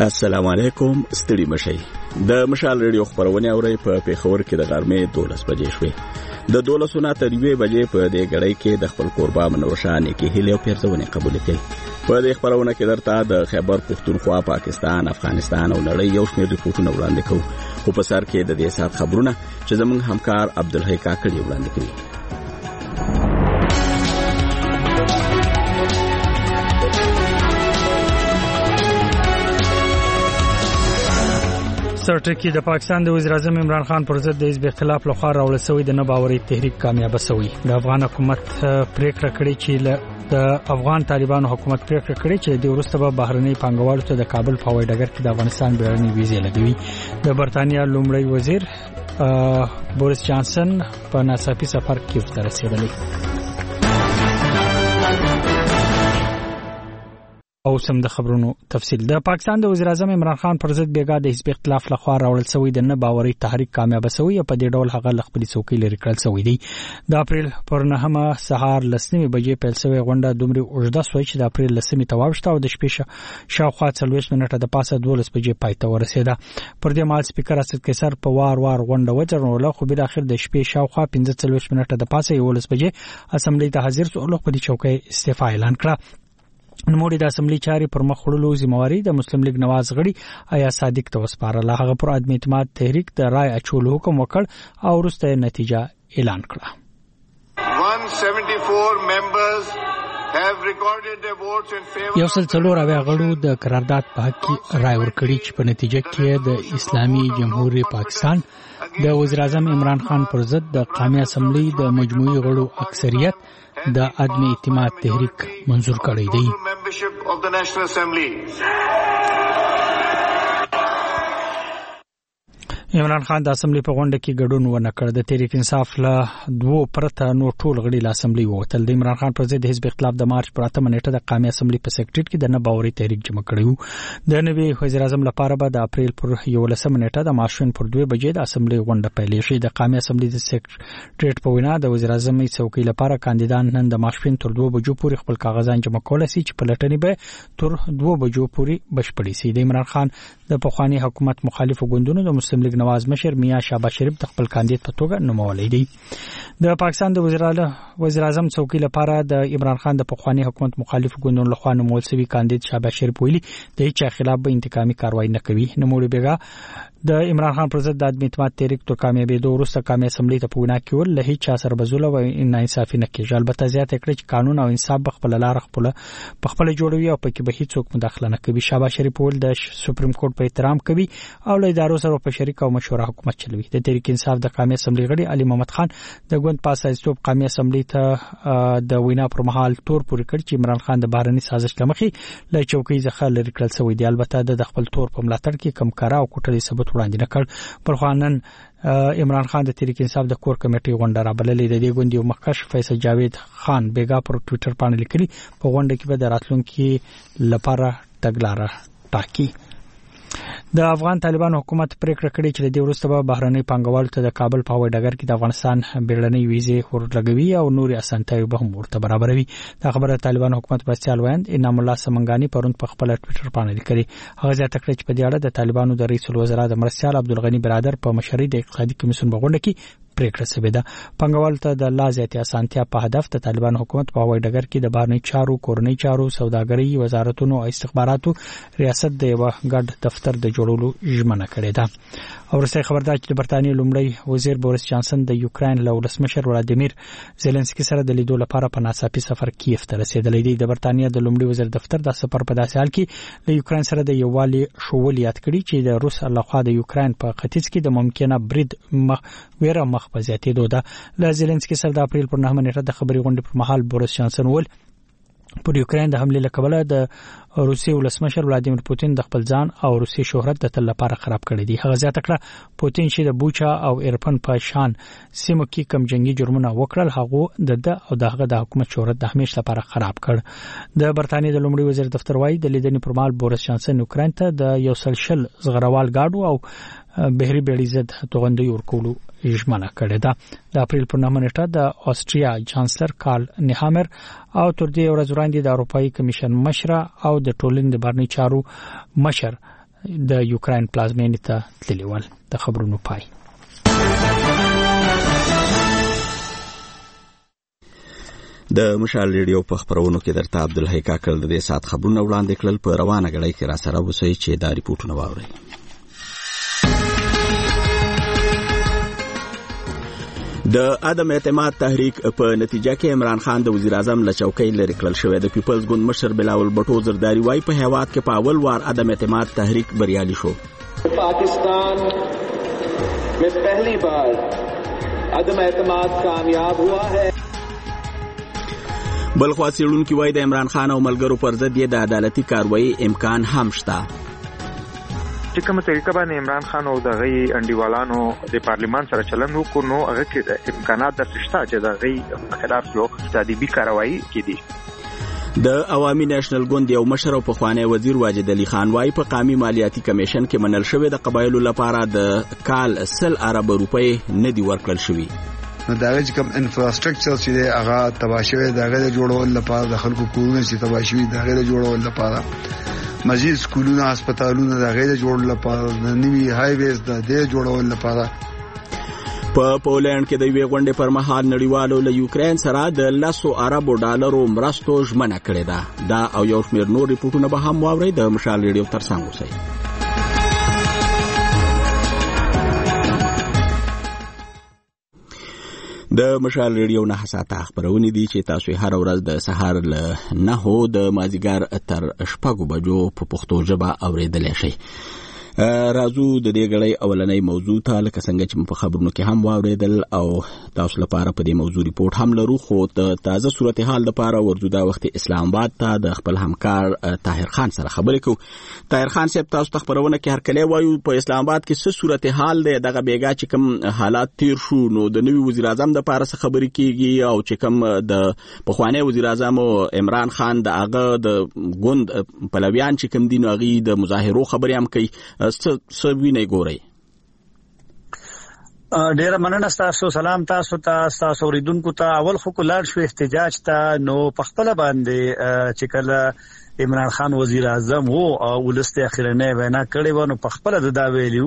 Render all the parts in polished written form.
السلام علیکم. ستړي مشي د مشال ریډیو خبرونه اوري په پیښور کې د غرمې 12 بجې شوې. د 12 نه تر 2 بجې په دې غړۍ کې د خپل قربا منورشان کې هلي او پیرزونه قبول کړي. په دې خبرونه کې درته د خیبر پختونخوا، پاکستان، افغانستان او نړۍ یو شمېر ریپورتونه وړاندې کوو. خو په سر کې د دې سات خبرونه چې زموږ همکار عبدالحی کاکړي وړاندې کوي. سرټکی د پاکستان د وزیر اعظم عمران خان پر ضد د حزب اختلاف لخوا راوړل شوی د نه باوري تحریک کامیاب شوی. د افغان حکومت پریکړه کړې چې د افغان طالبانو حکومت پریکړه کړې چې د ورسته به بهرنۍ پانګوالو ته د کابل په هوایي ډګر کې د افغانستان بیرونی ویزې لګوي. د برتانیا لومړی وزیر بوریس جانسن په ناڅاپي سفر کیف ته رسیدلی. او سم د خبرونو تفصیل. د پاکستان د وزیر اعظم عمران خان پر ضد بیګا د حزب اختلاف لخوا راوړل شوی د نه باوري تحریک کامیاب شوی او په دې ډول هغه خپل څوکۍ لري کړل شوی دی. د اپریل پر 9 سهار لسنی بجې پیل شوی غونډه دومره اوږده شوې چې د اپریل لسمې ته واوښته او د شپې شاوخوا 40 منټه د پاسه 12 بجې پای ته ورسېده. پر دې مهال سپیکر اسد قیصر په وار غونډه وځرنوله، خو بل اخر د شپې شاوخوا 45 منټه د پاسه 11 بجې اسمبلی ته حاضر شو او په دې چوکۍ استعفا اعلان کړه. نوموړي د اسمبلی چاري پر مخ وړلو ذمہواری د مسلم لیگ نواز غړي آیا صادق ته وسپارله. هغه پر عدم اعتماد تحریک د رای اچولو حکم وکړ او وروسته نتیجه اعلان کړه. 174 members have recorded their votes in favor. یو سل څلور اویا غړو د قرارداد په حق کې رای ورکړي چې په نتیجه کې د اسلامي جمهوریت پاکستان د وزیر اعظم عمران خان پر ضد د قومي اسمبلی د مجموعي غړو اکثریت د عدم اعتماد تحریک منظور کړی دی. عمران خان د اسمبلی په غونډه کې ګډون ونه کړ. د تحریک انصاف له دوه پرته نو ټول غړي له اسمبلی ووتل. د عمران خان پر ضد حزب اختلاف د مارچ پر 8 نیټه د قومي اسمبلی په سیکریټریټ کې د نه باوري تحریک جمع کړیو. د نوي وزیر اعظم لپاره به د اپریل پر 11 نیټه د ماشوم پر 2 بجې د اسمبلی غونډه پیل شي. د قومي اسمبلی د سیکریټریټ په وینا د وزیر اعظم څوکۍ لپاره کاندیدان نن د ماشوم تر 2 بجو پورې خپل کاغذان جمع کول سي چې په لټنې به تر 2 بجو پورې بشپړي سي. د عمران خان د پخوانی حکومت مخالفو ګوندونو د مسلم لیگ نواز مشر میاں شهباز شریف د خپل کاندید په توګه نومولی دی. د پاکستان د وزیر اعظم څوکۍ لپاره د عمران خان د پخوانی حکومت مخالف ګوندونو لخوا نومول شوی کاندید شهباز شریف ویلي د هیڅ خلاف به انتقامي کاروایی نه کوي. نوموړي بیګا د عمران خان پر ضد د عدم اعتماد تحریک تر کامیابېدو وروسته قومي اسمبلی ته په وینا کې ول له هیڅ سره بزوله او ناانصافي نه کېږي. البته زیاته کړې چې قانون او انصاف به خپل لار خپل جوړوي او پکې به هیڅوک مداخله نه کوي. شهباز شریف ول د سپریم کورټ په احترام کوي او له ادارو سره په شریک او مشوره حکومت چلوي. د تحریک انصاف د قومي اسمبلی غړي علي محمد خان د ګوند پاسه استوب قومي اسمبلی ته د وینا پر مهال تور پورې کړ چې عمران خان د بهرني سازش لمخې له چوکۍ ځخه لري کړل شوی دی. البته د خپل تور په ملاتړ کې کم کارا او کوټلي ثبوت وړاندې نه کړ. پر خوانن عمران خان د تحریک انصاف د کور کمیټې غونډه را بللې. د دې غونډې مخکښ فیصل جاوید خان بیګا پر ټوئیټر باندې لیکلي په غونډه کې به د راتلونکي لپاره تګلاره ټاکي. د افغان طالبانو حکومت پریکړه کړې چې د دې وروسته به بهرنۍ پانګوالو ته د کابل په هوایي ډګر کې د افغانستان بیرونی ویزې ورلګوي او نوري اسانتیاوې به هم ورته برابروي. دا خبره طالبانو حکومت مرستیال ویاند انعام الله سمنګانی پرون په خپل ټوئیټر باندې لیکلي. هغه زیاته کړې چې په دې اړه د طالبانو د رئیس الوزرا د مرستیال عبدالغنی برادر په مشرۍ د اقتصادي کمیسیون په غونډه کې پریکړه شوې ده. پانګوالو ته د لا زیاتې اسانتیا په هدف د طالبانو حکومت په هوایي ډګر کې د بهرنۍ چارو، کورنۍ چارو، سوداګرۍ وزارتونو او استخباراتو ریاست د یو ګډ دفتر د جوړولو ژمنه کړې ده. او رسې خبردار چې د برتانیې لومړی وزیر بوریس جانسن د یوکرين له ولسمشر ولادیمیر زيلنسکي سره د لیدو لپاره په ناڅاپي سفر کیف ته رسیدلی دی. د برتانیې د لومړي وزیر دفتر د سفر په داسې حال کې له یوکرين سره د یووالي شوول یاد کړی چې د روس لخوا د یوکرين په ختیځ کې د ممکنه برید ویره مخ په زیاتېدو ده. له زيلنسکي سره د اپریل پر 9 نیټه د خبري غونډې پر مهال بوریس جانسن ول پر یوکرين د حمله لکبله د روسي ولسمشر ولادیمیر پوتین د خپل ځان او روسي شهرت د تل لپاره خراب کړی دی. هغه زیاته کړه پوتین چې د بوچا او ایرپن په شان سیمو کې کم جنگي جرمونه وکړل هغه د دغه د حکومت شهرت د همیش لپاره خراب کړ. د برتانیې د لومړي وزیر دفتر وايي د لیدنې پر مهال بوریس جانسن یوکرين ته د یو سلشل زغروال گاډو او بهري بیړۍ ضد توغندۍ ورکولو ژمنه کړې ده. د اپریل پر 9 نیټه د آسټریا چانسلر کارل نیهامر او تر دې ورځ وړاندې د اروپאי کمیشن مشر او د ټولنې د بهرنی چارو مشر د یوکرين پلازمینې ته تللي ول. د خبرونو پای. د مشال ریډیو په خبرونو کې درته عبدالحی کاکل د دې سات خبرونه وړاندې کړل. په روانه غړۍ کې را سره اوسئ چې دا ریپورتونه واورئ. د عدم اعتماد تحریک په نتیجه کې عمران خان د وزیر اعظم له چوکۍ لرې کړل شوی. د پیپلز ګوند مشر بلاول بټو زرداری وايي په هیواد کې په اول وار عدم اعتماد تحریک بریالي شو. पाकिस्तान में पहली बार عدم اعتماد कामयाब हुआ है. بلخوا څېړونکي وایي د عمران خان او ملګرو پر ضد یې د عدالتي کاروایي امکان هم شته. چې کومه طریقه باندې عمران خان او د غي انډیوالانو د پارلیمان سره چلند وکړو نو هغه کې امکانات درشته چې د غي خلاف یو تادیبي کاروایي کیږي. د عوامي نېشنل ګوند یو مشر او پخوانی وزیر واجد علي خان وايي په قومي مالیاتي کمیشن کې منل شوی د قبایلو لپاره د کال 100 ارب روپۍ نه دی ورکړل شوی. نو دا چې کوم انفراستراکچر چې هغه تباشوي دا غیر جوړول لپاره د خلکو کورونه چې تباشوي دا غیر جوړول لپاره مزید سکولونه هسپتالونه دا غیر جوړول لپاره نوي های ویز دا د جوړول لپاره. په پولند کې د یوې غونډې پر مهال نړیوالو له یوکرين سره د 100 ارب ډالرو مرستو ژمنه کړې ده. دا او یو شمېر نور ریپورتونه به هم واورئ. د مشال ریډیو ترڅنګ اوسئ. د مشال ریډیو نه ساعته خبرونه دي چې تاسو هر ورځ د سهار له 9 د مازیګر تر 6 بجو په پښتو ژبه اوریدلای شئ. راځو د دې غړې اولنۍ موضوع ته لکه څنګه چې په خبرونو کې هم واوریدل او تاسو لپاره په دې موضوع ریپورت هم لرو. خو د تازه صورتحال لپاره ورځو دا وخت اسلام آباد ته د خپل همکار طاهر خان سره خبرې کوو. طاهر خان صاحب تاسو ته خبرونه کې هر کله وایو په اسلام آباد کې څه صورتحال دی دغه بیګا چې کوم حالات تیر شو نو د نوي وزیر اعظم د لپاره څه خبرې کیږي او چې کوم د پخوانی وزیر اعظم عمران خان د هغه د ګوند پلویان چې کوم دي نو هغه د مظاهرو خبرې هم کوي. سوینه ګوري. ډیر مننه تاسو. سلام تاسو تاسو ریدونکو ته. اول خو کولار شو احتجاج ته نو پخپل باندې چې کله عمران خان وزیر اعظم وو او ولسته اخرنه وینا کړې و نو پخپل د دا ویلیو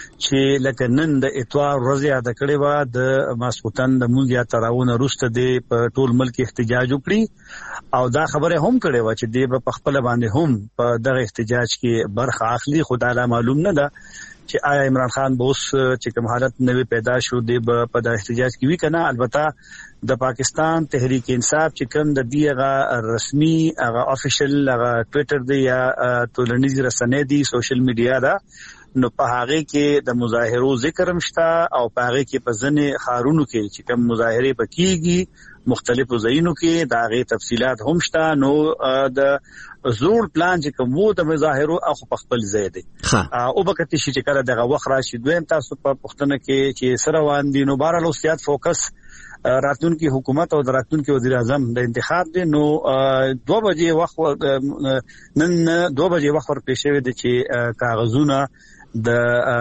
چې لکه نن د اتوار ورځ یاد کړې و د ماسوتن د مونږه تراونه روسته د ټول ملک احتجاج وکړي او دا خبره هم کړې و چې د پخپل باندې هم په دغه احتجاج کې برخه اخلي. خدای معلوم نه ده چې آیا عمران خان بوس چې کوم حالت نوې پیدا شو دی په د احتجاج کې وی کنه. البته د پاکستان تحریک انصاف چې کوم د دیغه رسمي هغه افیشل هغه ټوئیټر دی یا ټولنیز رسنۍ دی سوشل میډیا دا نو په هغه کې د مظاهرو ذکر هم شته او په هغه کې په ځنې خارونو کې چې کوم مظاهره پکېږي مختلفو ځایونو کې دا غي تفصيلات هم شته. نو د زوړ پلان چې کومو د مظاهرو اخو په خپل ځای دی او بکتی شي چې کله دغه وخت راشي. دویم تاسو په پښتنه کې چې سره وان دي نو بهر له سیاست فوکس راتلونکي حکومت او راتلونکي وزیر اعظم د انتخاب دي. نو 2 بجې وخت نن 2 بجې وخت ور پېښوي دي چې کاغذونه د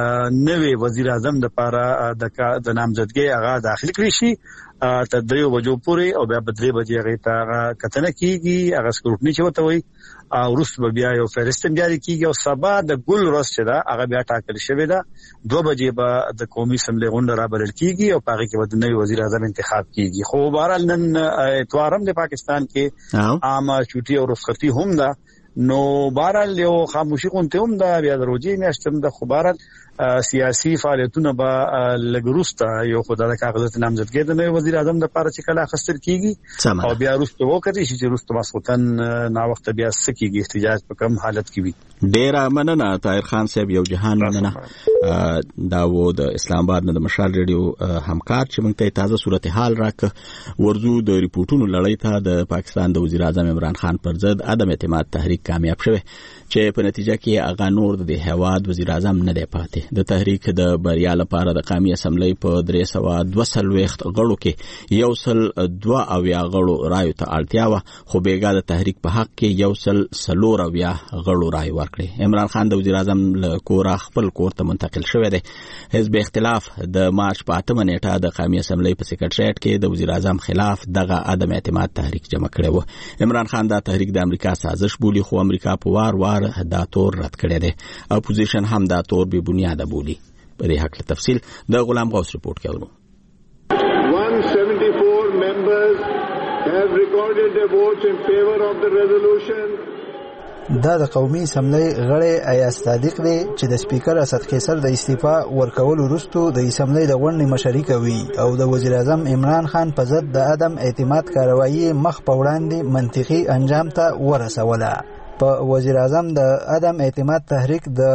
نوې وزیر اعظم د لپاره د نامزدګۍ هغه داخل کړی شي تر 3 بجو پورې او بیا په 3 بجې هغه ته کتنه کیږي هغه سکروټنی چوته وي او وروسته بیا یو فهرست جاری کیږي او سبا د ګل ورځ چې دا هغه بیا ټاکل شوی دا 2 بجې به د قومي اسمبلی غونډه را بلل کیږي او هغه کې به د نوې وزیر اعظم انتخاب کیږي. خو بهرحال نن اتوارم د پاکستان کې عام چوټي او رخصتي هم ده نو بهرحال یو خاموشي غونډه هم ده بیا د روزي میاشتم د خبرات سیاسي فعالیتونه به لګروسته یو خدای د کاغذات نامزدګۍ د نوې وزیر اعظم د لپاره چې کله اخستل کیږي او بیا وروسته وکړي چې وروسته مسعودن نا وخت بیا سکیږي احتجاج په کوم حالت کې وي. ډیر مننه طاهر خان صاحب یو جهان مننه. دا و د اسلام آباد نه د مشال ریډیو همکار چې موږ ته تازه صورتحال راک ورزو د ریپورتونو لړۍ ته د پاکستان د وزیر اعظم عمران خان پر ضد عدم اعتماد تحریک کامیاب شوه چې په نتیجه کې هغه نور د هواد وزیر اعظم نه دی پاتې. د تحریک د بریا لپاره د قومي اسمبلی په 322 غړو کې 102 غړو رایو ته اړتیا و خو بیګا د تحریک په حق کې 104 غړو رای ورکړي. عمران خان د وزیر اعظم له کوره خپل کور ته منتقل شوی دی. حزب اختلاف د مارچ په 8 نیټه د قومي اسمبلی په سیکریټریټ کې د وزیر اعظم خلاف دغه عدم اعتماد تحریک جمع کړی و. عمران خان دا تحریک د امریکا سازش بولی خو امریکا په وار دا تور رد کړی دی. اپوزیشن هم دا تور به بنیاد بولی. په دې حق تفصیل د غلام غوث رپورټ کې اورو. 174 members have recorded their votes in favor of the resolution. دا د قومي اسمبلی غړي ایاز صادق دی چې د سپیکر اسد قیصر د استعفا ورکول وروسته د اسمبلی د غونډې مشري کوي او د وزیر اعظم عمران خان په ضد د عدم اعتماد کاروایی مخ په وړاندې منطقي انجام ته ورسوله. په وزیر اعظم د عدم اعتماد تحریک د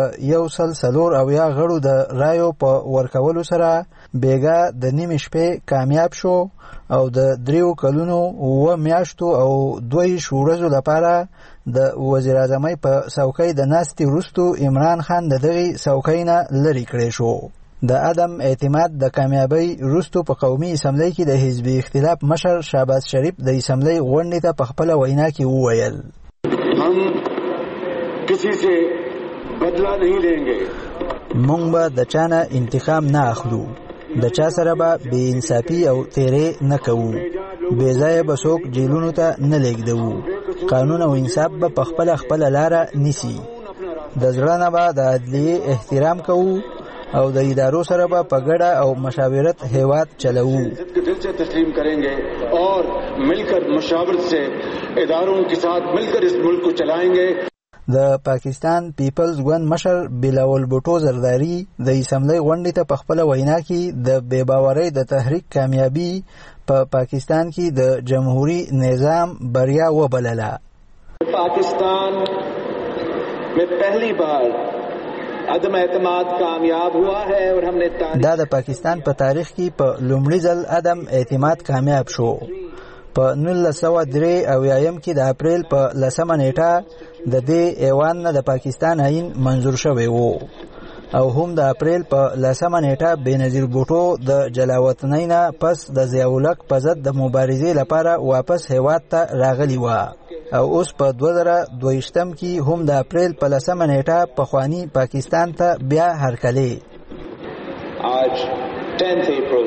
104 غړو د رایو په ورکولو سره بیګا د نیمه شپې کامیاب شو او د 3 کلونو و میاشتو او 2 ورځو لپاره د وزیر اعظمۍ په څوکۍ د ناستې وروسته عمران خان د دغه څوکۍ نه لرې کړی شو. د عدم اعتماد د کامیابی وروسته په قومي اسمبلی کې د حزب اختلاف مشر شهباز شریف د اسمبلی غونډې ته په خپل وینا کې وویل हम किसी से बदला नहीं लेंगे. مونږ به د چانه انتقام نه اخلو. د چا سره به بے انصافي او تیرې نه کوو. بې ځایه به څوک جیلونو ته نه لیږدوو. قانون او انصاف به په خپل لاره نیسي. د زړه نه به د عدلیې احترام کوو او د ادارو سره به په ګډه او مشاورت هیواد چلوو. دل سے تسلیم کریں گے اور مل کر مشاورت سے اداروں کے ساتھ مل کر اس ملک کو چلائیں گے. د پاکستان پیپلز ګوند مشر بلاول بوټو زرداری د اسمبلی غونډې ته په خپل وینا کې د بے باورۍ د تحریک کامیابی په پاکستان کې د جمهوریت نظام بریا وبلله. पाकिस्तान में पहली बार عدم اعتماد کامیاب ہوا ہے اور ہم نے دا د پاکستان په تاریخ کې په لومړي ځل عدم اعتماد کامیاب شو. په 1993 کې د اپریل په 10 نیټه د دې ایوان نه د پاکستان آئین منظور شوی وو او هم د اپریل په 10 نیټه بېنظیر بوټو د جلاوطنۍ نه پس د ضیاءالحق په ضد د مبارزې لپاره واپس هیواد ته راغلی و او اوس په 2022 کې هم د اپریل په 10 نیټه پخوانی پاکستان ته بیا هرکلی. आज 10th April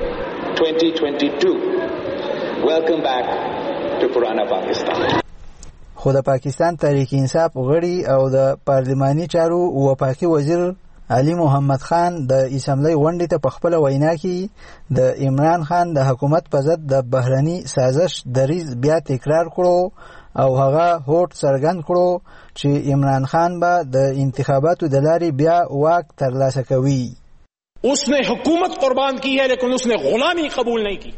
2022 Welcome back to Purana Pakistan. خو د پاکستان تحریک انصاف غړي او د پارلماني چارو وفاقي وزیر علي محمد خان د اسمبلی غونډې ته په خپل وینا کې د عمران خان د حکومت په ضد د بهرني سازش دریځ بیا تکرار کړو او هغه هوټ څرګند کړو چې عمران خان به د انتخاباتو د لارې بیا واک ترلاسه کوي. उसने हुकूमत कुर्बान की है लेकिन उसने गुलामी कबूल नहीं की.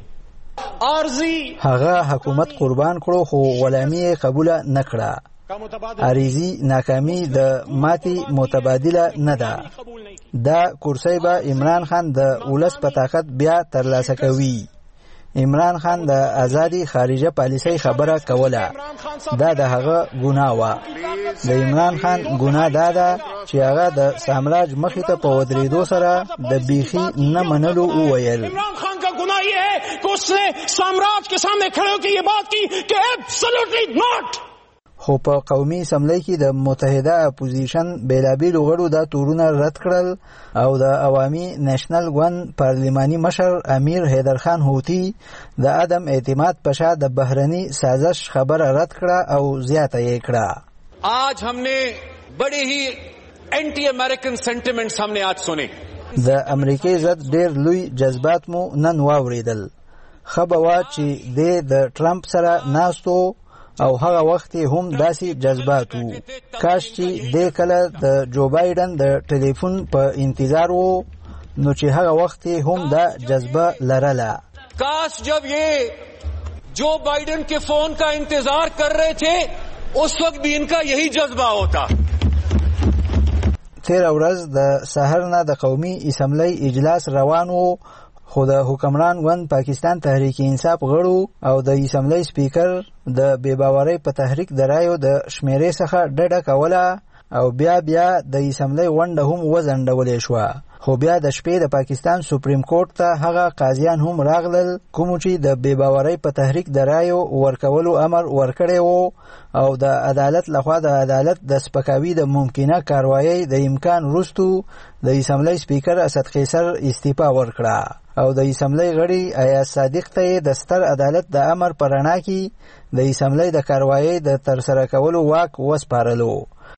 هغه حکومت قربان کړو خو غلامي قبول نه کړه. عریضی ناکامي د ماتي متبادله نه ده. دا کرسی به عمران خان د ولس په طاقت بیا ترلاسه کوي. عمران خان د ازادي خارجه پالیسۍ خبره کوله. دا د هغه ګناه و. د عمران خان ګناه دا ده چې هغه د سامراج مخې ته په ودرېدو سره د بیخي نه منلو وویل. عمران خان کا گناہ یہ ہے کہ اس نے سامراج کے سامنے کھڑے ہو کے یہ بات کی کہ ایبسولوٹلی ناٹ. خو په قومي اسمبلی کې د متحده اپوزیشن بیلابیلو غړو دا تورونه رد کړل او د عوامي نېشنل ګوند پارلماني مشر امیر حیدرخان هوتی د عدم اعتماد په شا د بهرني سازش خبره رد کړه او زیاته یې کړه. आज हमने बड़े ही एंटी अमेरिकन सेंटिमेंट्स हमने आज सुने. د امریکای ضد ډېر لوی جذبات مو نن واوریدل. خبره وا چې د ټرمپ سره ناستو او هغه وخت هم داسې جذبات وو. کاش چې د کله د جو بایدن د ټلیفون په انتظار وو نو چې هغه وخت هم دا جذبه لرله. काश जब ये जो बाइडेन के फोन का इंतजार कर रहे थे उस वक्त भी इनका यही जज्बा होता. تیر ورځ د سحر نه د قومي اسمبلی اجلاس روان وو خو د حکمران ګوند پاکستان تحریک انصاف غړو او د اسمبلی سپیکر د بے باورۍ په تحریک د رایو د شمیرې څخه ډډه کوله او بیا د اسمبلی غونډه هم وځنډولې شوه. خو بیا د شپې د پاکستان سپریم کورټ ته هغه قاضیان هم راغلل کوم چې د بې باورۍ په تحریک د رایو ورکولو امر ورکړی وو او د عدالت لخوا د عدالت د سپکاوي د ممکنه کاروایی د امکان وروسته د اسمبلی سپیکر اسد قیصر استعفا ورکړه او د اسمبلی غړي ایاز صادق ته د ستر عدالت د امر پر رڼا کې د اسمبلی د کاروایی د ترسره کولو واک وسپارلو.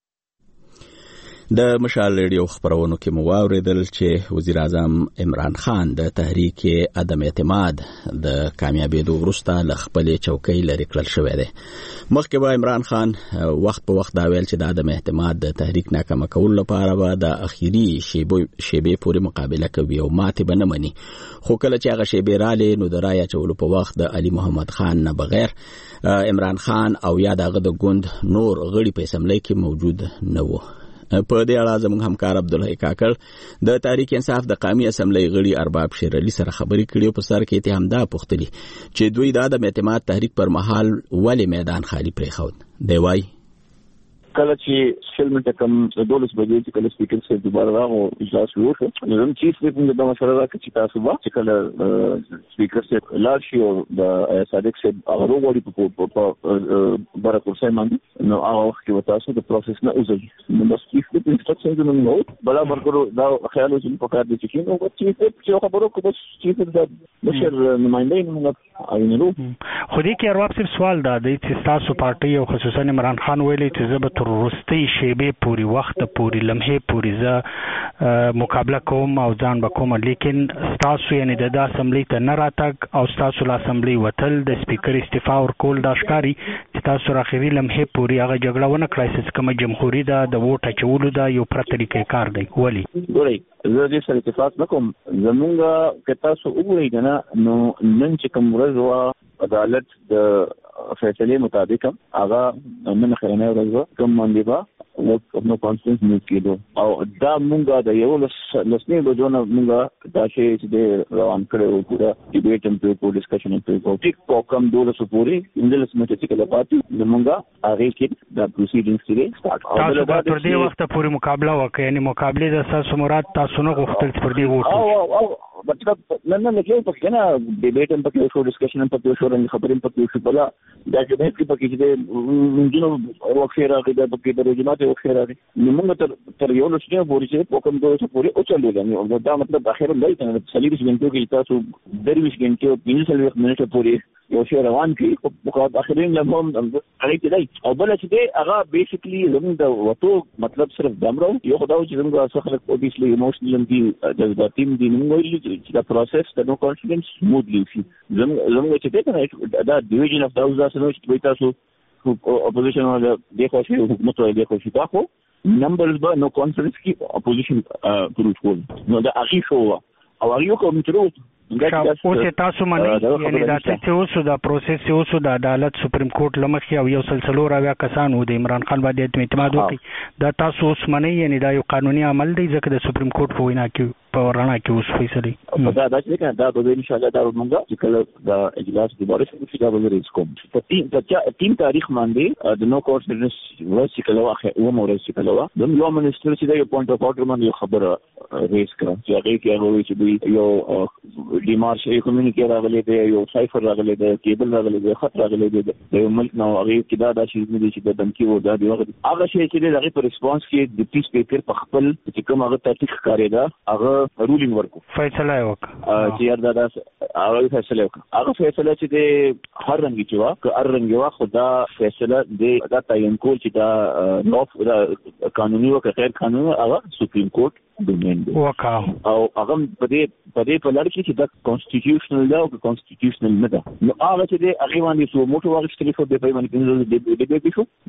د مشال ریډیو خبرونو کې مو واوریدل چې وزیر اعظم عمران خان د تحریک عدم اعتماد د کامیابیدو وروسته له خپلې چوکۍ لرې کړل شوی دی. مخکې به عمران خان وخت په وخت دا ویل چې د عدم اعتماد د تحریک ناکامه کولو لپاره به د اخیری شیبې پورې مقابله کوي او ماتې به نه مني. خو کله چې هغه شیبې رالې نو د رایې اچولو په وخت د علي محمد خان نه بغیر عمران خان او یا دغه د ګوند نور غړي په اسمبلی کې موجود نه وو. په دې اړه زموږ همکار عبدالحی کاکړ د تحریک انصاف د قومي اسمبلی غړي ارباب شیر علي سره خبرې کړې او په سر کې ته همدا پوښتلي چې دوی د عدم اعتماد تحریک پر مهال ولې میدان خالی پرېښود. دی وایي کله چې شل منټه کم 12 بجې چې کله سپیکر صاحب دوباره راغو اجلاس وشو نو چیف ویپ د مشوره راکړه چې تاسو به چې کله سپیکر صاحب لاړ شي او د صادق صاحب هغه وروړي په بره کورسای باندې نو هغه وخت کې تاسو د پروسس نه اوسئ نو بس چیف ویپ انسټرکشن نو بلا برکرو دا خیال چې په کار دي چې نو چیف ویپ چې خبرو کو بس چیف ویپ د مشر نمائنده موږ اينو خو دې کې ارواح صاحب سوال دا دی چې تاسو پارټي او خصوصا عمران خان ویلي چې زه تر وروستۍ شیبې پورې وخت پورې لمحې پورې زه مقابله کوم او ځان به کوم لیکن تاسو یعنی د اسمبلی ته نه راتګ او تاسو له اسمبلی وتل د سپیکر استعفا ورکول دا ښکاري چې تاسو راخري لمحې پورې هغه جګړه ونه کړای چې کومه جمهوریت ده د ووټ اچولو دا یو پرته طریقې کار دی. ولی ګورئ زه دې سره اتفاق نکوم. زمونږ که تاسو وګورئ کنه نو نن چې کوم ورځ وا عدالت د فیصله مطابق هغه نن خلنه ورځ کوم باندې با نو کانفرنس نیو کېدو او دا مونږه د یو لسنې بجونه مونږه دا شی چې روان کړو پورا ډیبیټ هم په ډسکشن هم په ټیک کوم دوله سپوري اندلس مته چې کله پاتې مونږه هغه کې دا پروسیډینګز کې سٹارټ تاسو په تر دې وخت پورې مقابله وکړئ یعنی مقابله د اساس مراد تاسو نه غوښتل پر دې ووټ او مطلب نن کې په کنه ډیبیټ هم په شو ډسکشن هم په شو رنګ خبرې په شو بلا دا چې په کې چې مونږ وکړه راغی د په کې د روزنامه وکړه راغی نو موږ تر یو لښنه پورې چې په کوم دوه پورې او چلو غني دا مطلب اخر لای کنه سلیریس غنټو کې تاسو درویش غنټو 15 منټه پورې یو شی روان کی په اخرین لمهم اړې کې دی او بل چې دی هغه بیسیکلی زموږ د وټو مطلب صرف دمرو یو خدای چې زموږ څخه اوبیسلی ایموشنل دي جذباتي دي موږ چې دا پروسس د نو کانفیډنس سموثلی شي زموږ چې دی دا ډیویژن اف داوز تاسو چې تاسو اپوزیشن ولا د خوشي حکومت ولا د خوشي تاسو نمبرز به نو کانفرنس کې اپوزیشن ګروپ کول نو دا اخی شو او هغه کوم تر اوس تاسو باندې یعنی دا چې اوس دا پروسس اوس د عدالت سپریم کورټ لمخې او یو سلسله راویا کسانو د عمران خان باندې اعتماد وکړي دا تاسو اوس باندې یعنی دا یو قانوني عمل دی ځکه د سپریم کورټ په وینا کې په رڼا کې اوس فیصله دا چې کنه دا به ان شاء الله دا موږ چې کله دا اجلاس دوباره شي دا به ریس کوم په تین تاریخ باندې د نو کانفیډنس ورسې کله واخه و مورې چې کله وا د یو منسټر چې دا یو پوینټ اف اورډر باندې خبره ریس کړه چې هغه کې هغه چې دوی یو ډیمارش یو کمیونیکي راغلی دی یو سایفر راغلی دی کیبل راغلی دی خط راغلی دی د یو ملک نو هغه کې دا شی نه دي چې د دمکی و دا دی هغه شی چې دغه په ریسپانس کې د ډیپټي سپیکر په خپل چې کوم هغه تحقیق کاریدا هغه رولینګ ورکو فیصله وکړه چې یاد دا هغه فیصله وکړه هغه فیصله چې د هر رنګ چې وا که هر رنګ وا خدا فیصله د دا تعین کول چې دا نو قانوني او غیر قانوني هغه سپریم کورټ دومین دی وکړه او هغه په دې لړ کې چې دا کانسټیټیوشنل لا او کانسټیټیوشنل نه ده نو هغه چې د هغه باندې سو موټو واغښتلی خو د پیمانه کې د دې شو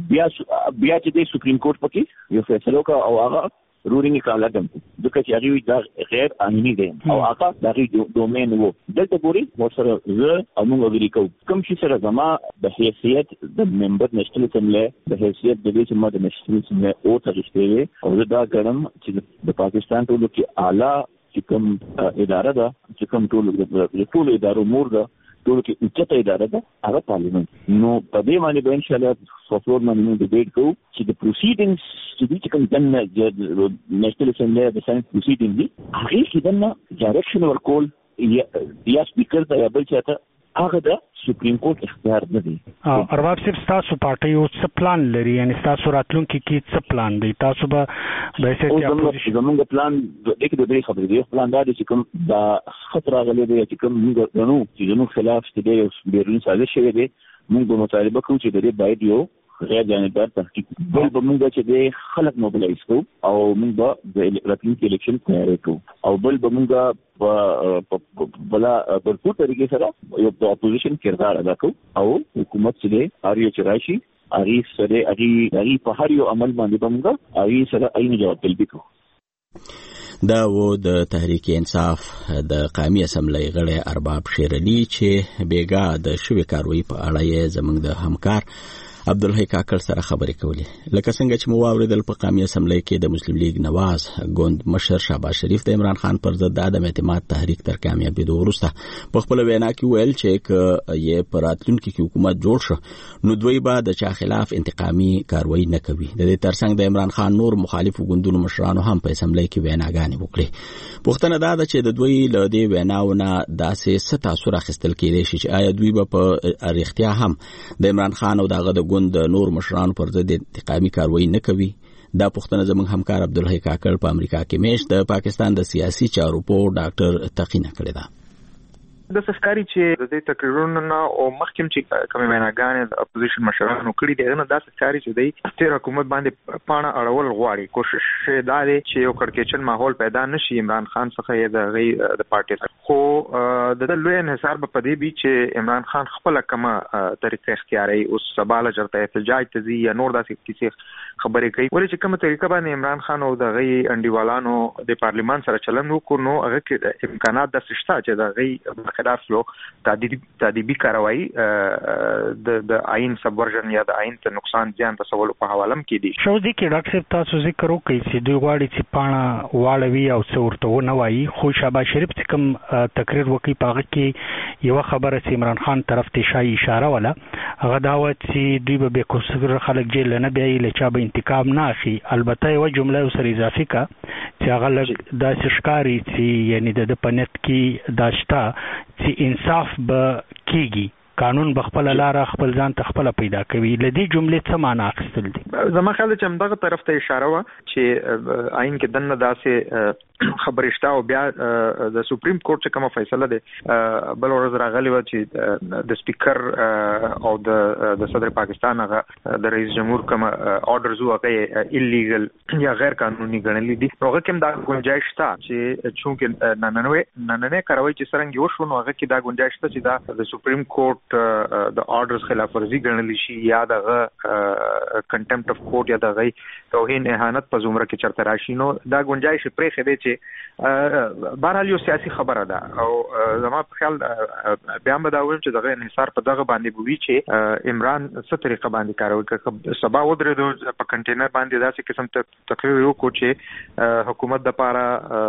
بیا چې د سپریم کورټ پکې یو فیصله وکړه او هغه رولینګ کاله دم ځکه چې هغه دا غیر قانوني دی او هغه د دومین وو دلته پوری ورسره زه او موږ ویریکو کوم چې سره زما د حیثیت د ممبر نشټل اسمبلی د حیثیت د دې چې ما د نشټل اسمبلی او ترشته او دا ګرم چې د پاکستان ټولو کې اعلی چې کوم اداره ده چې کوم ټول ادارو مور ده ټول کې اوچته اداره ده هغه پارلیمنت. نو په دې باندې به ان شاء الله فلور باندې موږ ډیبیټ کوو چې د پروسیډینګز چې کوم د نېشنل اسمبلی د ساينس پروسیډینګ دي هغه کې د ډایرکشن ورکول یا سپیکر ته یا بل چاته هغه د سپریم کورټ اختیار نه دی. ارباب صاحب تاسو پارټي او څه پلان لري؟ یعنی تاسو راتلونکي کې څه پلان دی؟ تاسو به د سیاسي زمونږ پلان د دې خبرې دی. پلان دا دی چې کوم د خطر غلې دی چې کوم موږ غنو چې زموږ خلاف چې دی بیرون سازش شوی دی موږ به مطالبه کوو چې د دې باید یو غیر جانبدار تحقیق بل به موږ چې د خلک موبلایز کوو او موږ به د راتلونکي الیکشن تیاری کوو او بل به موږ بلا برپور طریقې سره یو د اپوزیشن کردار ادا کوو او حکومت چې دی اړیو چې راشي هغه سره هغه په هر یو عمل باندې به موږ هغه سره عین جواب طلبي کوو. دا و د تحریک انصاف د قومي اسمبلی غړی ارباب شیر علي چې بیګا د شوی کاروي په اړه یې زموږ د همکار عبدالحی کاکړ سره خبرې کولې. لکه څنګه چې مو واوریدل په قومي اسمبلی کې د مسلم لیگ نواز ګوند مشر شهباز شریف د عمران خان پر ضد د عدم اعتماد تحریک تر کامیابیدو وروسته په خپل وینا کې ویل چې یې پر راتلونکي کې حکومت جوړ شو نو دوی به د چا خلاف انتقامي کاروایی نه کوي. د دې ترڅنګ د عمران خان نور مخالفو ګوندونو مشرانو هم په اسمبلی کې ویناګانې وکړي. پوښتنه دا ده چې د دوی له دې ویناونه داسې څه تاثیر اخیستل کېدای شي چې آیا دوی به په رښتیا هم د عمران خان او دغه د ګوند نور مشرانو پر ضد انتقامي کاروایی نه کوي؟ دا پوښتنه زموږ همکار عبدالحی کاکړ په امریکا کې میشت د پاکستان د سیاسي چارو په ډاکټر تقینه کړې ده. د سفکاري چې د دې تقریرونو نه او مخکم چې کومه ویناګانې د اپوزیشن مشرانو کړي دي نه دا سفکاري چې د تیر حکومت باندې پاڼه اړول غواړي. کوشش دا دی چې یو کړکېچن ماحول پیدا نشي عمران خان څخه د پارټي خو د لوی انحصار په دې بي چې عمران خان خپل کومه طریقه اختیاري او سباله چرته احتجاج تزي یا نور داسې کیسې خبرې کوي. ولې چې کومه طریقه باندې عمران خان او د غي انډیوالانو د پارلیمان سره چلند وکړو نو هغه کې امکانات د سشتا چې د غي خلاف یو تادیبي کاروایی د آئین سبورژن یا د آئین ته نقصان زیان رسولو په حواله کې دي. شوزي کې ډاکټر صاحب تاسو ذکر وکړئ چې دوی غواړي چې پاڼه واړوي او څورته ونه وایي خو شهباز شریف چې کوم تقریر وکړي په هغه کې یو خبره چې عمران خان طرف ته شای اشاره ولا هغه دا و چې دوی به کوڅه خلک جیل نه بیاي لچا به انتقام نه اخلي. البته یو جمله سره اضافي کا چې هغه د شکاري چې یعنی د پنت کې داشتا چې انصاف به کیږي قانون بخپل لار خپل ځان ته خپل پیدا کوي. لدی جملې څه معنی اخستل دي؟ زما خیال چې همدغه طرف ته اشاره و چې آئین کې دنه داسې خبرې شته او بیا د سپریم کورټ چې کومه فیصله ده بل ورځ راغلی و چې د سپیکر او د صدر پاکستان هغه د رئیس جمهور کومه آرډرز هغه ایلیګل یا غیر قانوني ګڼل دي. هغه کوم دا گنجائش شته چې چونکه نننه کاروي چې څنګه وشو نو هغه کې دا گنجائش شته چې دا د سپریم کورټ د آرډرز خلاف ورزي ګڼل شي یا دغه کنټمپټ اف کورټ یا دغه توهین اهانت په زمره کې چرته راشي نو دا گنجائش پرې خېده چې بهرحال یو سیاسي خبره ده او زما په خیال بیا هم دا وایم چې دغه انحصار په دغه باندې بوي چې عمران څه طریقه باندې کاروي. سبا ودرېدو په کنټینر باندې داسې قسم تقریر وکړو چې حکومت د پاره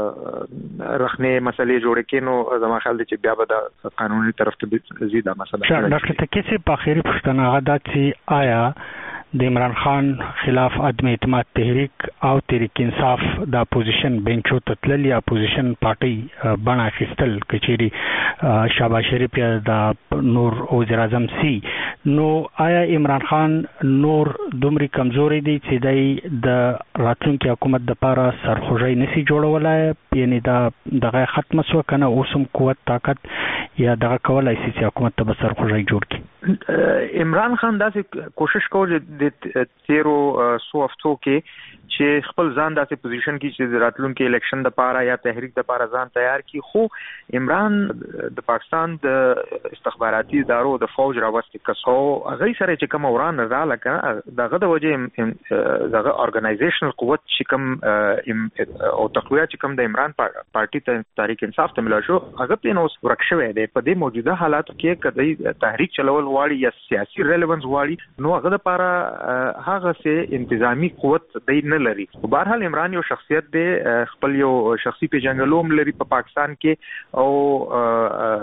رخنه مسلې جوړ کړي نو زما خیال دی چې بیا به د قانوني طرف ته زیاده مسله. ډاکټر تکي په اخیری پوښتنه غدا چې آیا د عمران خان خلاف عدم اعتماد تحریک او تحریک انصاف د اپوزیشن بنچو تتلل یا اپوزیشن پارټي بنا خستل کچيري شهباز شریف یا د نور وزیر اعظم سي نو آیا عمران خان نور دومره کمزوري دي چې د راتلونکي حکومت د لپاره سرخوږی نشي جوړولای یعنی دغه ختم شو کنه اوسم قوت طاقت یا دغه کولای شي چې حکومت ته سرخوږی جوړ کړي. عمران خان داسې کوشش کوي د تیرو سو هفتو کې چې خپل ځان داسې پوزیشن کې چې راتلونکي الیکشن د پاره یا تحریک د پاره ځان تیار کی. خو عمران د پاکستان د استخباراتي ادارو د فوج راوستي کسو هغه سره چې کوم وران را لکه دغه د وجه دغه ارګنایزیشنل قوت چې کوم او تقویه چې کوم د عمران پارټي ته تحریک انصاف ته ملا شو هغه په نو ورکشوي دی. په دې موجوده حالاتو کې کدی تحریک چلول غواړي یا سیاسي ریلیونس غواړي نو هغه د پاره هغه سه انتظامی قوت دی نه لري. بهرحال عمران یو شخصیت دی خپل یو شخصي پیژنګلوم لري په پاکستان کې او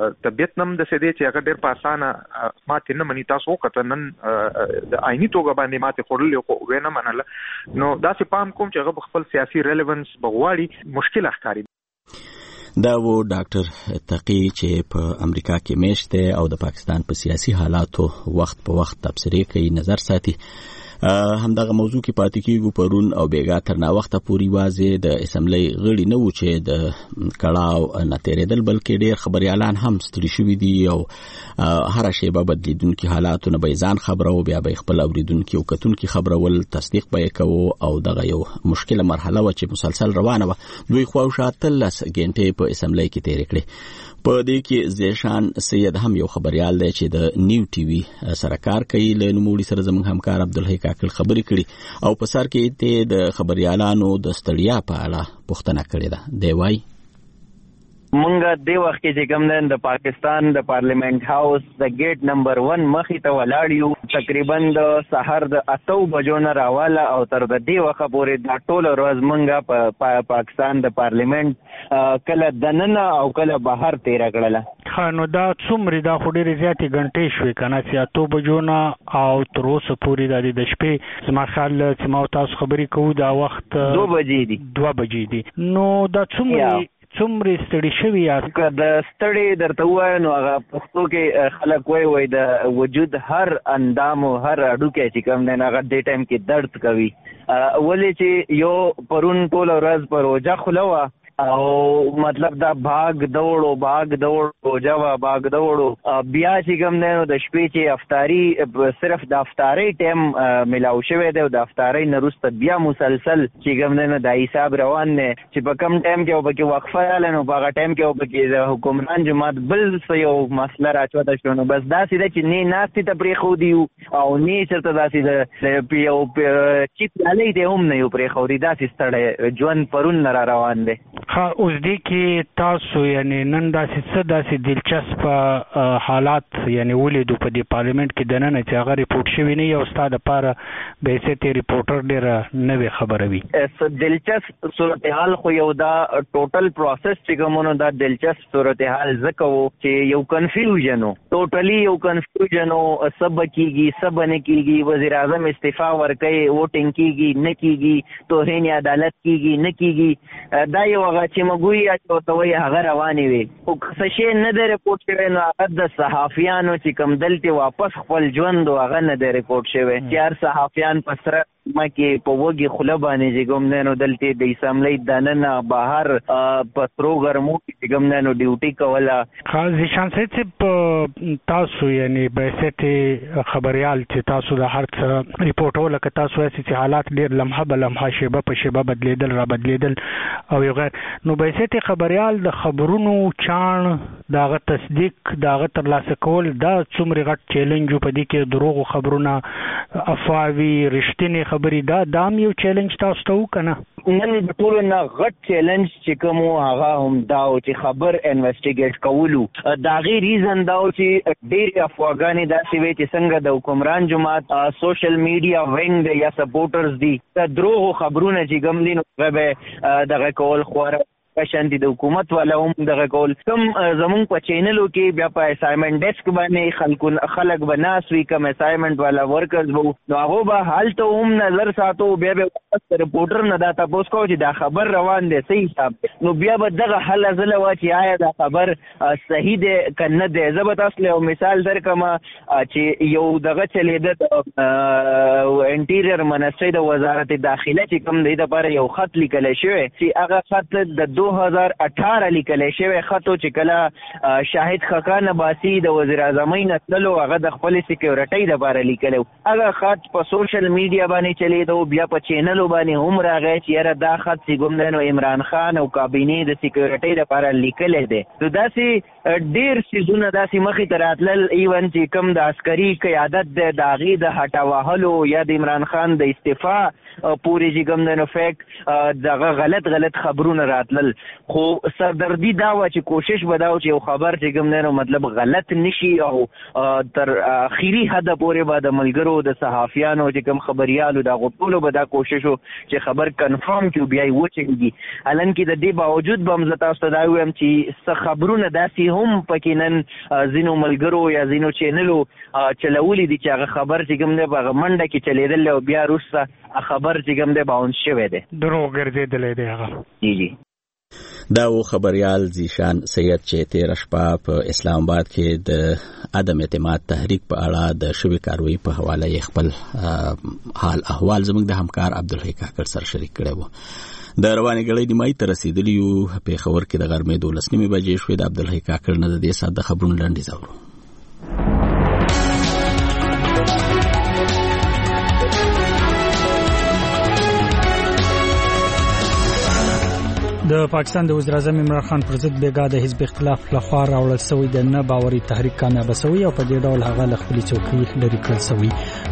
طبيعت نم د سدي چې هغه ډېر په اسانه ماته نه مني تاسو کتنن د آئینی توګه باندې ماته خورل او ونه منله نو دا چې پام کوم چې هغه خپل سیاسي ریلیونس بغواړي مشکل ښکاري. دا و ډاکټر تقی چې په امریکا کې میشته او د پاکستان په سیاسي حالاتو وخت په وخت تبصره کوي نظر ساتي. همدغه موضوع کې پاتې کیږو. پرون او بیګا تر نا وخت پورې واځي د اسمبلی غړي نه و چې د کړهو نه تیرېدل بلکې ډېر خبريالان هم ستړي شوي دي او هر شی به بدلیدونکو حالاتو نه به ځان خبرو بیا به خپل اوریدونکو او کتونکو خبرول تصدیق به کوو او دغه یو مشکله مرحله و چې مسلسل روانه و. دوی خواوشاته 10 غنټې په اسمبلی کې تیر کړې. په دې کې زیشان سید هم یو خبريال دی چې د نیو ټي وي سره کار کوي. له نوموړي سره زموږ همکار عبدالحی کاکل خبرې کړي او په سر کې ته د خبريالانو د ستړیا په اړه پوښتنه کړې ده. دی وايي مونږ د وخت کې چې کوم د پاکستان د پارلیمنت هاوس د گیټ نمبر 1 مخې ته ولاړ یو تقریبا د سحر د 8 بجو نه راواله او تر د دې وخت پورې د ټول ورځ مونږ په پاکستان د پارلیمنت کله دننه او کله بهر تیر کړله. نو دا څومره دا خوري زیاتې غنټې شوې کنه چې 8 بجو نه او تر اوسه پورې د شپې زما خیال چې ما تاسو خبرې کوو دا وخت 2 بجې دي. نو دا څومره ستړي شوي یاست؟ د ستړي درته ووایم نو هغه پښتو کې خلک وایي د وجود هر اندام او هر اډوکی چې کوم دی هغه دې ټایم کې درد کوي. ولې چې یو پرون ټول ورځ په روژه خوله وه او مطلب دا باغ دوړ روژه وه باغ دوړو بیا چې کوم دی نو د شپې چې افطاري صرف د افطاري ټایم ملاو شوی دی او د افطاري نه وروسته بیا مسلسل چې کوم دی نو دا حساب روان دی چې په کوم ټایم کې وبکې وقفه راغله نو په هغه ټایم کې وبکې د حکمران جماعت بل څه یو مسله راچوته شو نو بس داسې ده چې نه ناستې ته پرېښودي یو او نه چېرته داسې د یو چیپ ډالۍ دی هم نه یو پرېښودي داسې ستړی ژوند پرون نه را روان دی. اوس دې کې تاسو یعنی نن داسې دلچسپ حالات یعنی ولیدو په دې پارلیمنت کې دننه چې هغه ریپورت شوی نه یو استاد لپاره به حیثیت ریپورټر ډېر نوې خبره وي. دلچسپ صورتحال خو یو دا ټوټل پروسس چې کومونو دا دلچسپ صورتحال ځکه و چې یو کنفیوژن و ټوټلی یو کنفیوژن و سب کیږي سب نه کیږي وزیر اعظم استعفا ورکوي ووټینګ کیږي نه کیږي توهین عدالت کیږي نه کیږي دا یو هغه چې مګوي چې ته وایي هغه روانې وي خو څه شی نه دی ریپورټ شوی نو هغه د صحافیانو چې کوم دلته واپس خپل ژوند هغه نه دی ریپورټ شوی چې هر صحافیان په سره ما کې په وږي خوله باندې چې کوم دی نو دلته د اسمبلی دننه بهر په سرو ګرمو کې چې کوم دی نو ډیوټي کوله. زیشان صاحب تاسو یعنی به حیثیت خبریال چې تاسو د هر څه ریپورټ ولکه تاسو وایي چې حالات ډېر لمحه به لمحه شیبه په شیبه بدلیدل را بدلیدل او یو غیر نو به حیثیت خبریال د خبرونو چاڼ داغه تصدیق داغه ترلاسه کول دا څومره غټ چیلنج په دې کې دروغ خبرونه افواوی رښتینی خبري دا دام یو چیلنج تاسو ته وکنه. نن د ټولو نه غټ چیلنج چې کوم هغه هم دا چې خبر انویسټیګیټ کولو دا غي ریزن دا چې ډېر افواګانې داسې وي چې څنګه د حکمران جماعت سوشل میډیا وینګ یا سپورټرز دي د دروغ خبرونه چې کوم دي نو به دغه کول خوره شانتي د حکومت والا هم دغه کول کوم زمون په چینلو کې بیا په اسایمنت ډیسک باندې خلک بناسوي کوم اسایمنت والا ورکرز وو نو هغه به حالت هم نظر ساتو بیا به رپورټر نه دا تاسو کو چې دا خبر روان دی صحیح حساب نو بیا به دغه حل زله وا چې آیا دا خبر صحیح دی کنه دی زبط اصل او مثال درکم چې یو دغه چلیده انټیریر منسټری د وزارت داخله چې کوم دی د لپاره یو خط لیکل شوی چې هغه خط د 2018 لیکل شوی خطو چې کله شاهد خقان باسی د وزیر اعظمۍ نتلو هغه د خپل سکیورټۍ د لپاره لیکلو هغه خط په سوشل میډیا باندې چلیدو بیا په چینلو باندې هم راغی چې یاره دا خط چې کوم دی نو عمران خان او کابینې د سکیورټۍ د لپاره لیکلی دی نو داسې ډېر څیزونه داسې مخې ته راتلل ایون چې کوم د عسکري قیادت د هغې د هټه وهلو یا د عمران خان د استعفا پورې چې کوم د فیک دغه غلط خبرونه راتلل. خو سردردي دا و چې کوشش وکاو چې یو خبر چې کوم نه مطلب غلط نشي او تر اخیری حد پورې به د ملګرو د صحافیانو چې کوم خبريالو دا غوښتلو به دا کوشش چې خبر کنفرم کیو بیا یې وچېږي. حالانکه د دې باوجود به هم زه تاسو ته دا وایم چې څه خبرونه داسې هم پکې نن ځینو ملګرو یا ځینو چینلو چلولي دي چې هغه خبر چې کوم دی په هغه منډه کې چلېدل او بیا وروسته خبر چې کوم دی باونس شوی دی دروغ ګرځېدلی دی هغه. جی دا و خبريال زیشان سید چې تیر شپه په اسلام آباد کې د عدم اعتماد تحریک په اړه د شوی کاروي په حواله یې خپل حال احوال زموږ د همکار عبدالحی کاکړ سره شریک کړی و. د رواني غړي نیمای تر رسیدلی یو په خبر کې د غرمې 12 بجې شوې. د عبدالحی کاکړ نه د دې ساده خبرونو لاندې زاورو. د پاکستان د وزیر اعظم عمران خان پر ضد بیګا د حزب اختلاف لخوا راوړل شوی د نه باوري تحریک کامیاب شوی او په دې ډول هغه له خپل چوکۍ لري کړل شوی.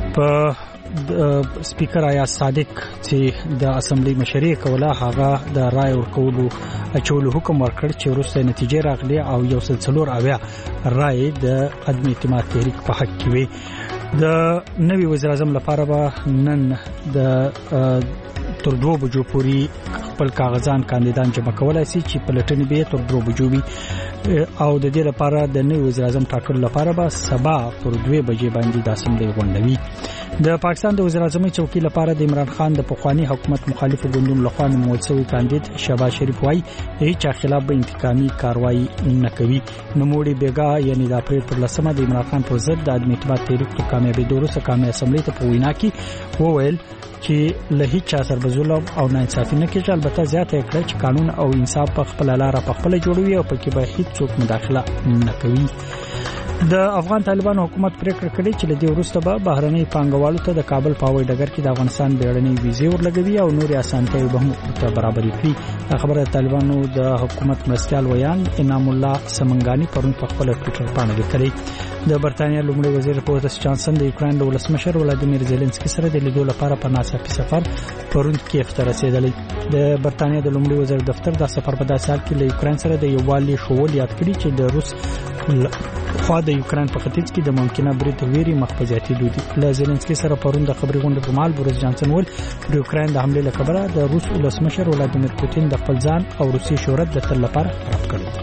په سپیکر آیاز صادق چې د اسمبلی مشري کوله هغه د رائے ورکولو اچولو حکم ورکړ چې وروسته نتیجې راغلي او یو سلسلور اویا رائے د عدم اعتماد تحریک په حق کې وي. د نوي وزیر اعظم لپاره به نن د تر 2 بجو پورې خپل کاغذان کاندیدان جمع کولای شي چې پلټنې به تر 2 بجو وي او د دې لپاره د نوي وزیر اعظم ټاکلو لپاره به سبا پر 2 بجې باندې د اسمبلی غونډه وي. د پاکستان د وزیر اعظم چوکۍ لپاره د عمران خان د پخوانی حکومت مخالفو ګوندونو لخوا نومول شوی کاندید شهباز شریف وايي هیڅ خلاف به انتقامي کاروایی نه کوي. نوموړي بیګا یعنی د اپریل پر 10 د عمران خان پر ضد د عدم اعتماد تحریک ته کامیابی وروسته قومي اسمبلی ته په وینا کې وویل چې له هیڅ چا سره ظلم او ناانصافي نه کېږي. البته زیاته کړه چې قانون او انصاف په خپل لار په خپل جوړوي او پکې به هیڅ څوک مداخله نه کوي. د افغان طالبانو حکومت پریکړه کړې چې له دې وروسته به بهرنۍ پانګوالو ته د کابل په هوایي ډګر کې د افغانستان بیړنۍ ویزې ورلګوي او نورې اسانتیاوې به هم ورته برابرې کړي. دا خبره د طالبانو د حکومت مرستیال ویان انعام الله سمنګانی پرون په خپل ټویټر باندې لیکلي. د برتانیا لومړي وزیر بوریس جانسن د یوکرين د ولسمشر ولادیمیر زيلنسکي سره د لیدو لپاره په ناڅاپي سفر پرون کیف ته رسیدلی. د برتانیا د لومړي وزیر دفتر د سفر په داسې حال کې له یوکرين سره د یووالي شوول یاد کړی چې د روس خو د یوکرين په ختیځ کې د ممکنه برید ویري مخفزياتي دودي. له زيلنسکي سره پرون د خبري غونډې په مال بوریس جانسن ول د یوکرين د حمله لپاره د روس ولسمشر ولادیمیر پوتین د خپل ځان او روسي شهرت د تل لپاره خراب کړی.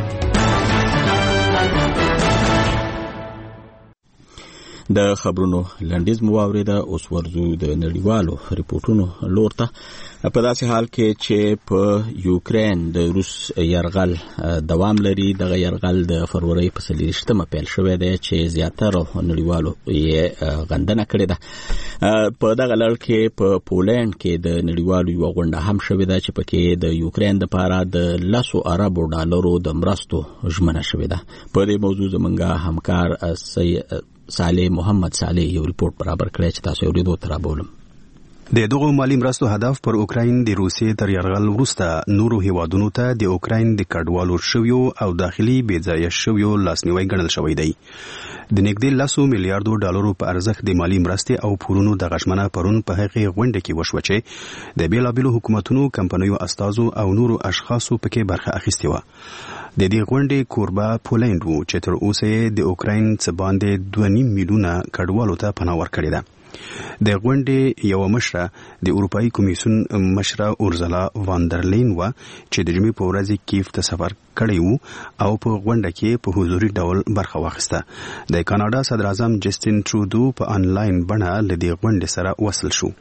د خبرونو لنډیز مو واوریده. اوس ورزو د نړیوالو ریپورتونو لورته. په داسې حال کې چې په یوکرين د روس يرغل دوام لري. د يرغل د فروری په 30مه پیل شوې ده چې زیاتره نړیوالو یې غندنه کړې ده. په دغه لړ کې په پولند کې د نړیوالو یو غونډه هم شوې ده چې پکې د یوکرين لپاره د $100 ارب د مرستو ژمنه شوې ده. په دې موضوع زمونږ همکار صالح محمد صالح یو ریپورت برابر کړی چې تاسو یې ورته راوړم. د دغه مالی مرستو هدف پر اوکراین د روسیې تر یرغل وروسته نورو هیوادونو ته د اوکراین د کډوالو شویو او داخلي بیځایه شویو لاسنیوي ګڼل شوی دی. د نږدې $100 میلیارډ په ارزښت د مالی مرستې او پورونو د غشمنه پرون په هغه غونډه کې وشو چې د بیلابیلو حکومتونو کمپنیو استازو او نورو اشخاصو پکې برخه اخیستې و. د دې غونډې کوربه پولند وو چې تر اوسه د اوکراین څخه باندې 2.5 میلیونه کډوالو ته پناه ورکړې ده. د غونډې یو مشره د اروپאי کمیسیون مشره اورزلا واندرلین و چې د جمعې په ورځ کیف ته سفر کړی وو او په غونډه کې په حضوري ډول برخه واخیسته. د کاناډا صدر اعظم جسټین ټرودو په انلاین بڼه له دې غونډې سره وصل شو.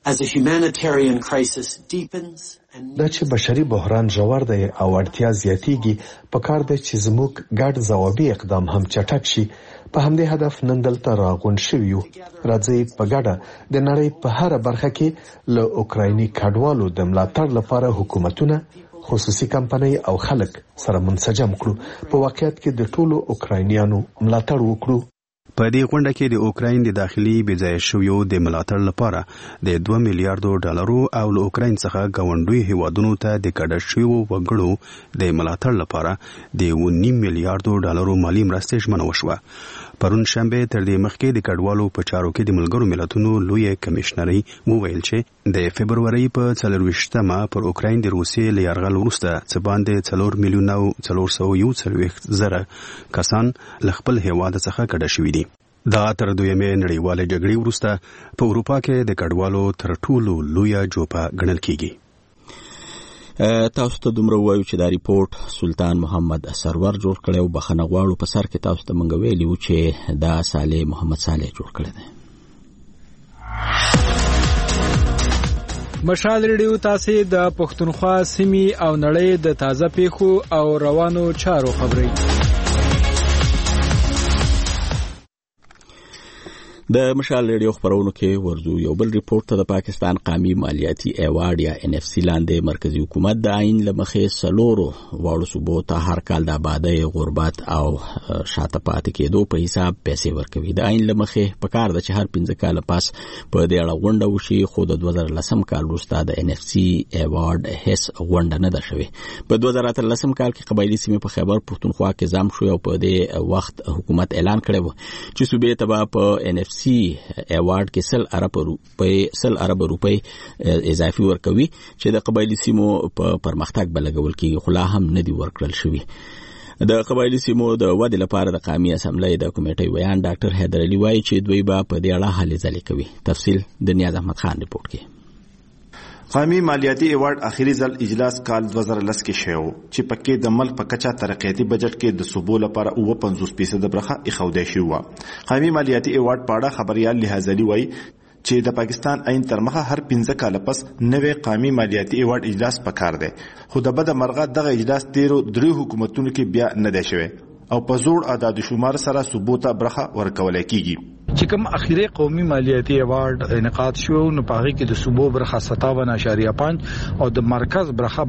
دا چې بشري بحران ژور دی او اړتیا زیاتیږي په کار دی چې زموږ ګډ ځوابي اقدام هم چټک شي. په همدې هدف نن دلته راغونډ شویو. راځي په ګډه د نړۍ په هر برخه کې له اوکرایني کډوالو د ملاتړ لپاره حکومتونه، خصوصي کمپنۍ او خلک سره منسجم کړو. په واقعیت کې د ټولو اوکراینیانو ملاتړ وکړو. په دې غونډه کې د اوکراین د داخلي بېځایه شویو د ملاتړ لپاره د $2 ملیارډو او له اوکراین څخه ګاونډیو هیوادونو ته د کډه شویو وګړو د ملاتړ لپاره د $1.5 ملیارډو مالي مرستې ژمنه وشوه. پرون شنبه تر دې مخکې د کډوالو په چارو کې د ملګرو ملتونو لوی کمشنري وویل چې د فبرورۍ په 24مه پر اوکراین د روسیې له یرغل وروسته څه باندې 4,441,000 کسان له خپل هیواد څخه کډه شوي دي. دا تر دویمې نړیوالې جګړې وروسته په اروپا کې د کډوالو تر ټولو لویه جوپه ګڼل کیږي. تاسو ته دومره وایو چې دا ریپورت سلطان محمد سرور جوړ کړی او بخښنه غواړو په سر کې تاسو ته موږ ویلي وو چې دا صالح محمد صالح جوړ کړی دی. مشال ریډیو تاسو د پښتونخوا سیمې او نړۍ د تازه پیښو او روانو چارو خبري. د مشال ریډیو خبرونو کې ورزو یو بل ریپورت ته د پاکستان قومي مالیاتي ایوارډ یا NFC لاندې مرکزی حکومت د عین لمخې سلورو واړو صوبو ته هر کال د آبادی غربت او شاته پاتې کېدو په حساب پیسې ورکوي. د عین لمخې په کار د چې هر 15 کال پس په دې اړه غونډه وشي، خو د 2010 کال وروسته د NFC ایوارډ هیڅ غونډه نه ده شوې. په 2013 کال کې قبایلی سیمې په خیبر پښتونخوا کې ځام شو او په دې وخت حکومت اعلان کړی و چې صوبې ته په NFC ایوارډ کې 100 ارب روپۍ اضافي ورکوي چې د قبایلی سیمو په پرمختګ بلګول کېږي، خو لا هم نه دي ورکړل شوي. د قبایلی سیمو د ودې لپاره د قومي اسمبلی د کمیټې ویان ډاکټر حیدر علي وایي چې دوی به په دې اړه هلې ځلې کوي. تفصیل د نیاز احمد خان ریپورت کې. قومي مالیاتي ایوارډ اخیری ځل اجلاس کال 2010 کې شوی چې پکې د ملک په کچا ترقیاتي بجټ کې د صوبو لپاره 50% برخه اخودای شوی و. قومي مالیاتي ایوارډ په اړه خبريال لحاظ علي وایي چې د پاکستان عین تر مخه هر 15 کال پس نوې قومي مالیاتي ایوارډ اجلاس پکار دی، خو د بد مرغه دغه اجلاس 13 حکومتونو کې بیا نه دی شوی او په زوړ عدد شمار سره صوبو ته برخه ورکول کیږي. چې کوم اخیری قومي مالیاتي ایوارډ انعقاد شو نو په هغه کې د صوبو برخه 57.5 او د مرکز برخه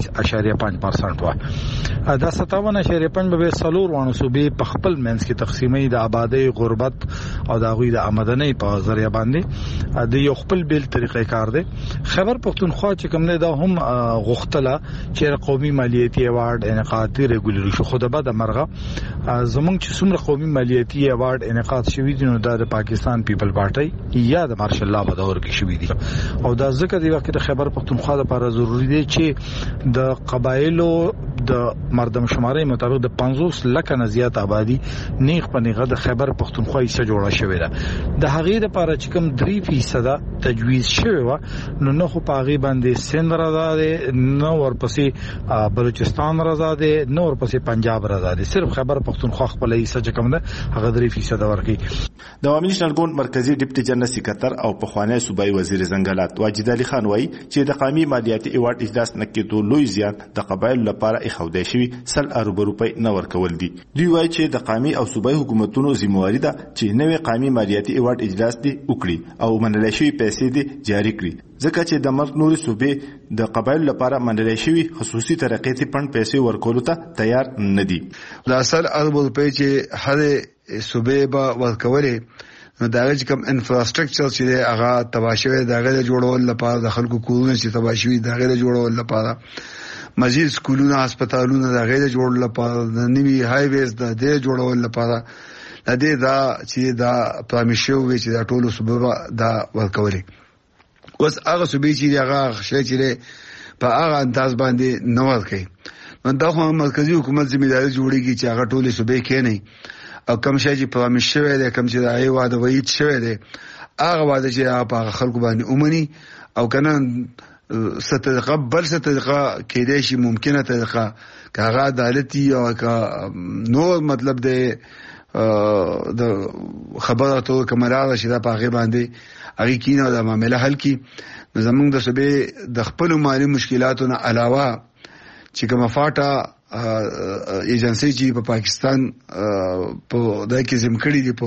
42.5% و. دا 57.5 به سلور وانه صوبې په خپل منځ کې تقسیمې د آبادی غربت او د غوی د آمدنۍ په ذریعہ باندې د یو خپل بیل طریقې کار دی. خیبر پښتونخوا چې کوم نه دا هم غوښتله چې قومي مالیاتي ایوارډ انعقاد ریګولر شو، خو د بد مرغه زمونږ چې څومره قومي مالیاتي ایوارډ انعقاد شوی دي نو د پاکستان پیپل پارټي یا د مارشل لا په دور کې شوی دي او دا ځکه دی وخت د خیبر پښتونخوا لپاره ضروری دی چې د قبایلو د مردم شمارې مطابق د 50 لک نه زیات آبادی نیغ په نیغه د خیبر پښتونخوا یې جوړه شوې ده. د هغې لپاره چې کوم 3% تجویز شوی و نو نه خو په هغې باندې سند رضا دی، نه ورپسې بلوچستان رضا دی، نه ورپسې پنجاب رضا دی، صرف خیبر پښتونخوا خپل حصہ چې کوم ده هغه 3% ورکړي. د عوامي نېشنل ګوند مرکزی ډیپټي جنرال سکرټر او پخوانی صوبایي وزیر زنګلات واجد علي خان وایي چې د قومي مالیاتي ایوارډ اجلاس نکېدو لوی زیان د قبایل لپاره اخودای شوی 100 ارب روپۍ نه ورکول دي. دوی وایي چې د قومي او صوبایي حکومتونو ذمہواری ده چې نوې قومي مالیاتي ایوارډ اجلاس دي وکړي او منل شوی پیسې دي جاری کړي، ځکه چې د ملک نوري صوبې د قبایل لپاره منل شوی خصوصي ترقیاتي فند پیسې ورکولو ته تیار نه دي. د 100 ارب روپۍ چې هر صوبې به ورکولې نو داغه چې کوم انفراستراکچر چې هغه تباشوي داغه جوړول لپاره د خلکو کورونه چې تباشوي داغه جوړول لپاره مزید سکولونه هسپتالونه داغه جوړول لپاره د نوي های ویز د دې جوړول لپاره د دې دا چې دا پرمیشو وی چې دا ټولو سبب دا ورکولې. اوس هغه سبب چې هغه شې چې په هغه انداز باندې نو ورکړي نو دا خو مرکزی حکومت ځمېداري جوړیږي چې هغه ټولې صوبې کې نه او کم شي چې پرمیش شوی دی، کم چې دا واده وایي شوی دی هغه واده چې په خلکو باندې اومني او کنه ستطریقه بل ستطریقه کېدای شي ممکنه طریقه که هغه عدالتي او نو مطلب دی د خبره ته کمراره شي دا په هغه باندې هغه کینه د معاملې حل کی. زمونږ د صوبې د خپل مالی مشکلاتو نه علاوه چې کومه فاټه ایجنسی چې په پاکستان په دای کې زمکړي دي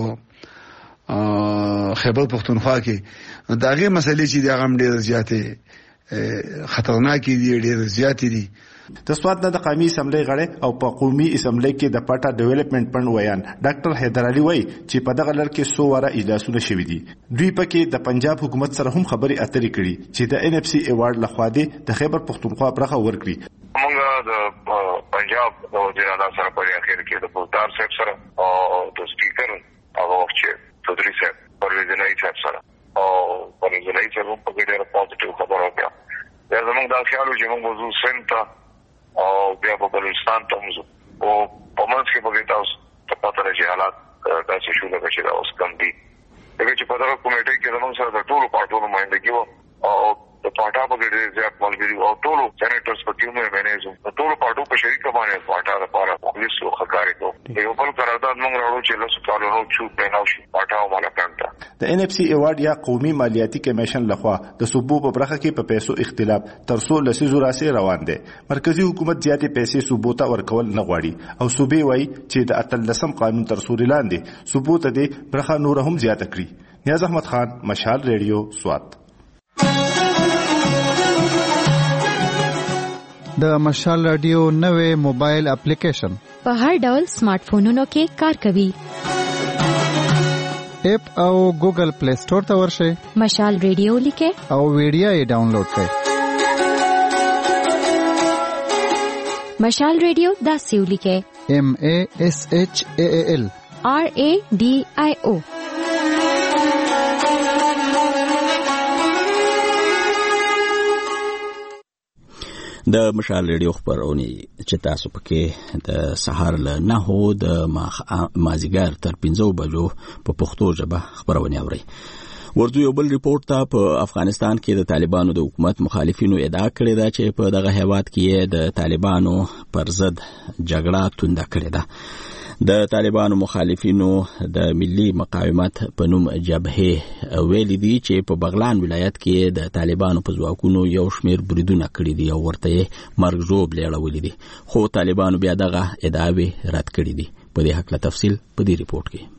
په خیبر پښتونخوا کې داغه مسلې چې دغه ډېر زیاتې خطرناکې دي، ډېر زیاتې دي د سواد د قومي اسمبلی غړي او په قومي اسمبلی کې د پټا ډیولپمنٹ پن ویان ډاکټر حیدر علي وای چې په دغه لړ کې 100 واره اجلاسونه شوي دي. دوی پکې د پنجاب حکومت سره هم خبري اترې کړي چې د NFC ایوارډ لخوا د خیبر پختونخوا برخه ورکړي. موږ د پنجاب د وزیر اعلی سره په اخر کې د بوتار صاحب سره او د سپیکر هغه وخت چې چودري صاحب پرویز الهی صاحب سره او پرویز الهی صاحب په کې ډېر پوزټیو خبره وکړه. دا زموږ د خیال چې موږ موضوع سنت او بیا په بلوچستان ته موږ او په منځ کې به تاسو ته پته راځي حالات داسې شو لکه چې دا اوس کم دي. دغه چې په دغه کمیټې کې زموږ سره د ټولو پارټونو نمائندګي وه او د پاټا په ډېر زیات ملګري او ټولو سېنیټرز په کې مې مینیزو ټولو پارټو په شریکه باندې پاټا لپاره پولیس او خکارې ته یو بل قرارداد موږ راوړو چې له سوالونو چو پېناو شي پاټا او مالا کانټا. د NFC ایوارډ یا قومي مالیاتي کمیشن لخوا د صوبو په برخه کې په پیسو اختلاف ترسو لسیزو راسي روان دي. مرکزی حکومت زیاتې پیسې صوبو ته ورکول نه غواړي او صوبې وایي چې د اتلسم قانون ترسو لاندې صوبو ته د برخه نور هم زیاته کړي. نیاز احمد خان، مشال ریډیو، سوات. د مشال رادیو نوې موبایل اپلیکیشن په هر ډول سمارټ فونونو کې کار کوي. اپ او ګوګل پلی سٹور ته ورشئ، مشال ریډیو لیکئ او ویډیو یې ډاونلوډ کړئ. مشال ریډیو داسې ولیکئ MASHAAL RADIO. د مشال ریډیو خبرونه چې تاسو پکې د سهار له 9 د مازیګر تر 5 بجو په پښتو ژبه خبرونه اوري. ورته یو بل ریپورت ته په افغانستان کې د طالبانو د حکومت مخالفینو ادعا کړې ده چې په دغه هیواد کې د طالبانو پر ضد جګړه تونده کړې ده. د طالبانو مخالفینو د ملي مقاومت په نوم جبهه ویل دي چې په بغلان ولایت کې د طالبانو په ځواکونو یو شمېر بریدونه کړي دي او ورته مرګ ژوب لیږلي دي، خو طالبانو بیا دغه ادعاوې رد کړي دي. په دې حق له تفصیل په دې ریپورت کې.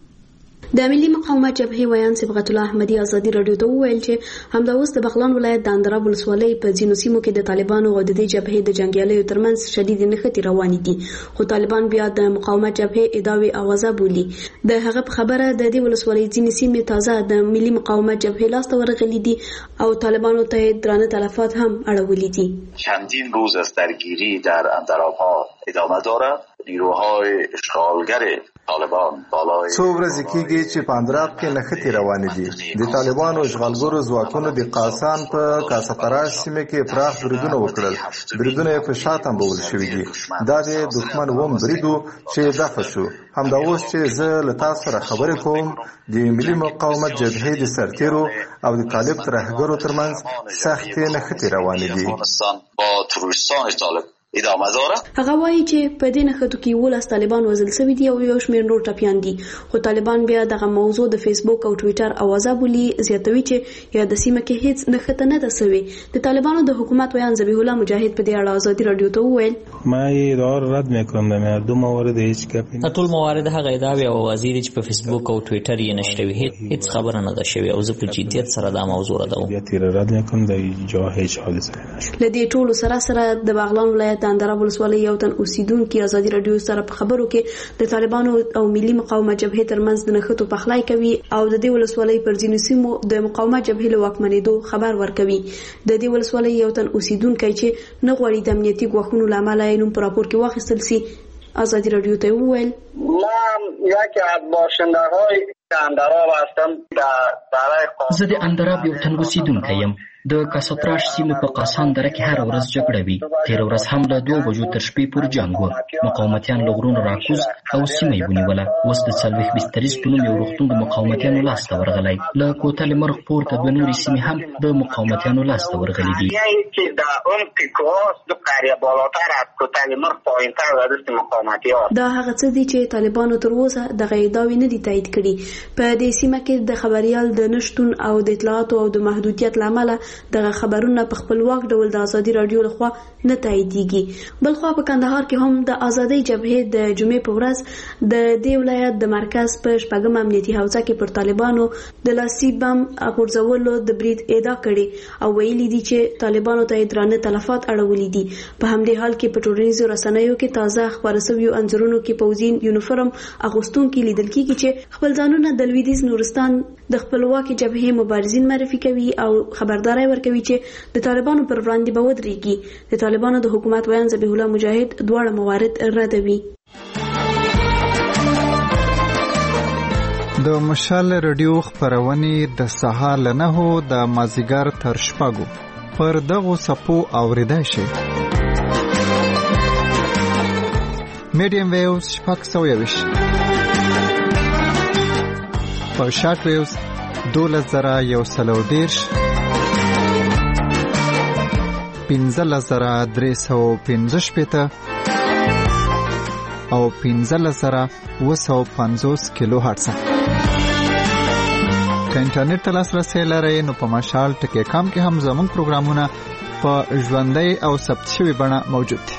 د ملي مقاومت جبهې ویان صبغت الله احمدي ازادي رادیو ته وویل چې همدا اوس د بغلان ولایت د اندراب ولسوالۍ په ځینو سیمو کې د طالبانو او د دې جبهې د جنګیالیو ترمنځ شدید نښتې روانې دي، خو طالبان بیا د مقاومت جبهې ادعاوې اوازه بولي. د هغه په خبره د دې ولسوالۍ ځینې سیمې تازه د ملي مقاومت جبهې لاسته ورغلي دي او طالبانو ته درانه تلفات هم اړولي دي. چندین روز از درگیری در اندراب‌ها ادامه دارد. نیروهای اشغالگر طالبان بالای څو ورځې کېږي چې په اندراب کې نښتې روانې دي. د طالبانو اشغالګرو ځواکونو د قاسان په کاسفراش سیمه کې پراخ بریدونه وکړل. بریدونه یې په شا تنبول شوي دي. دا د دښمن وم بریدو چې دفع شو. همدا اوس چې زه له تاسو سره خبرې کوم د ملي مقاومت جبهې د سرتیرو او د طالب ترهګرو ترمنځ سختې نښتې روانې دي. با تروریستان طالب ادامه داره. هغه وایي چې په دې نښتو کې 12 طالبان وژل شوي دي او یو شمېر نور ټپیان دي، خو طالبان بیا دغه موضوع د فیسبوک او ټویټر اوازه بولي. زیاتوي چې یا د سیمه کې هیڅ نښته نه ده سوي. د طالبانو د حکومت ویان ذبیح الله مجاهد په دې اړه ازادي رادیو ته وویل ما یې دور رد میکنم د مردم موارد هیچ کپی ټول موارد هغه ادعاوې او اوازې دي چې په فیسبوک او ټویټر یې نشروي. هیڅ خبره نه ده شوې او زه په جدیت سره دا موضوع ردوم. رد میکنم د جا هیڅ حادثه نشوه. لدې ټولو سره د بغلان ولایت د اندراب ولسوالۍ یو تن اوسیدونکو ازادي رادیو سره په خبرو کې د طالبانو او ملي مقاومت جبهې ترمنځ د نښتو پخلای کوي او د دې ولسوالۍ پر ځینو سیمو د مقاومت جبهې له واکمنېدو خبر ورکوي. د دې ولسوالۍ یو تن اوسیدونکو چې نه غواړي د امنیتي ګواښونو له امله یې نوم په راپور کې واخیستل سي ازادي رادیو ته وویل ما یکی از باشنده‌های اندراب هستم. زه د اندراب یو تن اوسیدونکی یم. د کاساتراش سیمې په قاسان دره کې هر ورځ جګړه وي. تیر ورځ هم له 2 بجو تر شپې پورې جنګ و. مقاومتیان له غرونو راکوز او سیمه یې ونیوله. اوس د 40 بستریز په نوم یو روغتون د مقاومتیانو لاسته ورغلی. له کوتل مرغ پورته 2 نورې سیمې هم د مقاومتیانو لاسته ورغلي دي. دا هغه څه دي چې طالبانو تر اوسه دغه ادعاوې نه دي تایید کړي. په دې سیمه کې د خبريال د نشټون او د اطلاعاتو او د محدودیت لامل دغه خبرونه په خپلواک ډول د ازادي رادیو لخوا نه تاییدېږي. بلخوا په کندهار کې هم د ازادۍ جبهې د جمعې په ورځ د دې ولایت د مرکز په شپږم امنیتي حوزه کې پر طالبانو د لاسي بم غورځولو د برید ادعا کړې او ویلي دي چې طالبانو ته درانه تلفات اړولي دي. په همدې حال کې په ټولنیزو رسنیو کې تازه خبر شویو انځورونو کې پوځین یونیفورم اغوستونکي لیدل کیږي چې خپل ځانونه د لویدیځ نورستان د خپلواکۍ جبهې مبارزین معرفي کوي او خبرداري ورکوي چې د طالبانو پر وړاندې به ودرېږي. د طالبانو د حکومت ویان ذبیح الله مجاهد دواړه موارد ردوي. د مشال رادیو خبرونه د سهار له 9 د مازیګر تر شپږو پر دغه سپو اوریدای شي. میډیم ویوز 620 په شارټ ویوز 12110 15315 او 15750 کیلو هرتز. که انټرنیټ ته لاسرسی لرئ نو په مشال ټکی کام کې هم زموږ پروګرامونه په ژوندۍ او ثبت شوي بڼه موجود دي.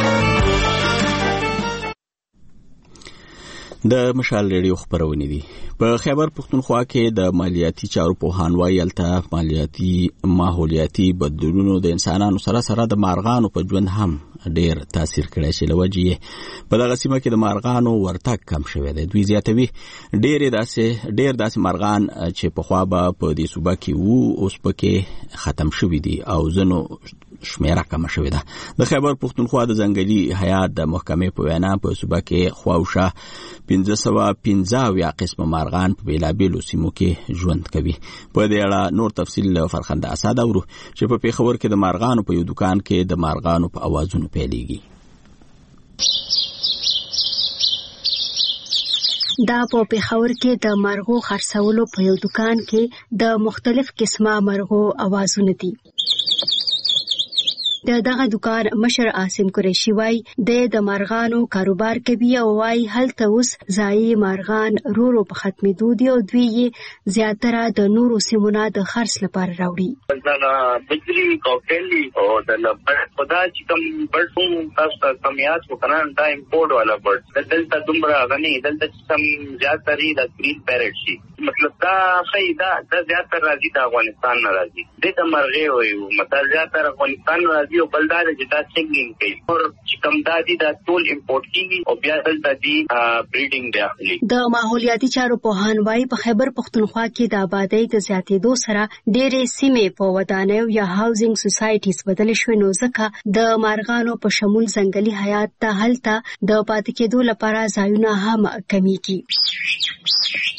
د مشال ریډیو خبرونه دي. په خیبر پختونخوا کې د مالیاتي چارو پوهان وایي الته ماحولیاتي بدلونونو د انسانانو سره د مارغانو په ژوند هم ډیر تاثیر کړی چې لوجې په دغه سیمه کې د مارغانو ورتګ کم شوی دی. دوی زیاتوي ډیر داسې مارغان چې په خوا به په دې صوبه کې وو اوس پکې ختم شوی دي او ځنو شمیره کم شوی ده. د خیبر پختونخوا د ځنګلي حیات د محکمې په وینا په صوبه کې خواوشه 515 قسمه مارغان په بیلابیلو سیمو کې ژوند کوي. په دې اړه نور تفصیل فرخنده اسد اورو چې په پیښور کې د مارغانو په یو دکان کې د مارغانو په اوازونو پیلېږي. دا په پیښور کې د مرغو خرڅولو په یو دکان کې د مختلف قسمه مرغو اوازونه دي. دغه دکان مشر عاصم قریشی وای د مارغانو کاروبار کوي او وای هلته اوس ځای مارغان رورو په ختمېدو دي او دوی زیاتره د نورو سیمونو د خرڅ لپاره راوړي. دا بجلی کوکلی او د خدا چې کوم برډ تاسو ته کمیات وکړه دا امپورټ والا برډ دلته دومره غني دلته سم زیاتري د گرین پیرټ شي مطلب دا خیدا د زیاتره راځي د افغانستان نه راځي د مرغه وي مطلب زیاتره افغانستان نه راځي او بلدار چې دا سنگینګ کوي او چې کوم دادي دا ټول امپورټ کیږي او بیا دلته دی بریډینګ دی اخلي. د ماحولیاتي چارو پوهان وایي په خیبر پختونخوا کې د آبادی د زیاتېدو سره ډېرې سیمې په ودانیو یا هاوزینګ سوسایټیز بدل شوې نو ځکه د مارغانو په شمول ځنګلي حیات ته هلته د پاتې کېدو لپاره ځایونه هم کمیږي.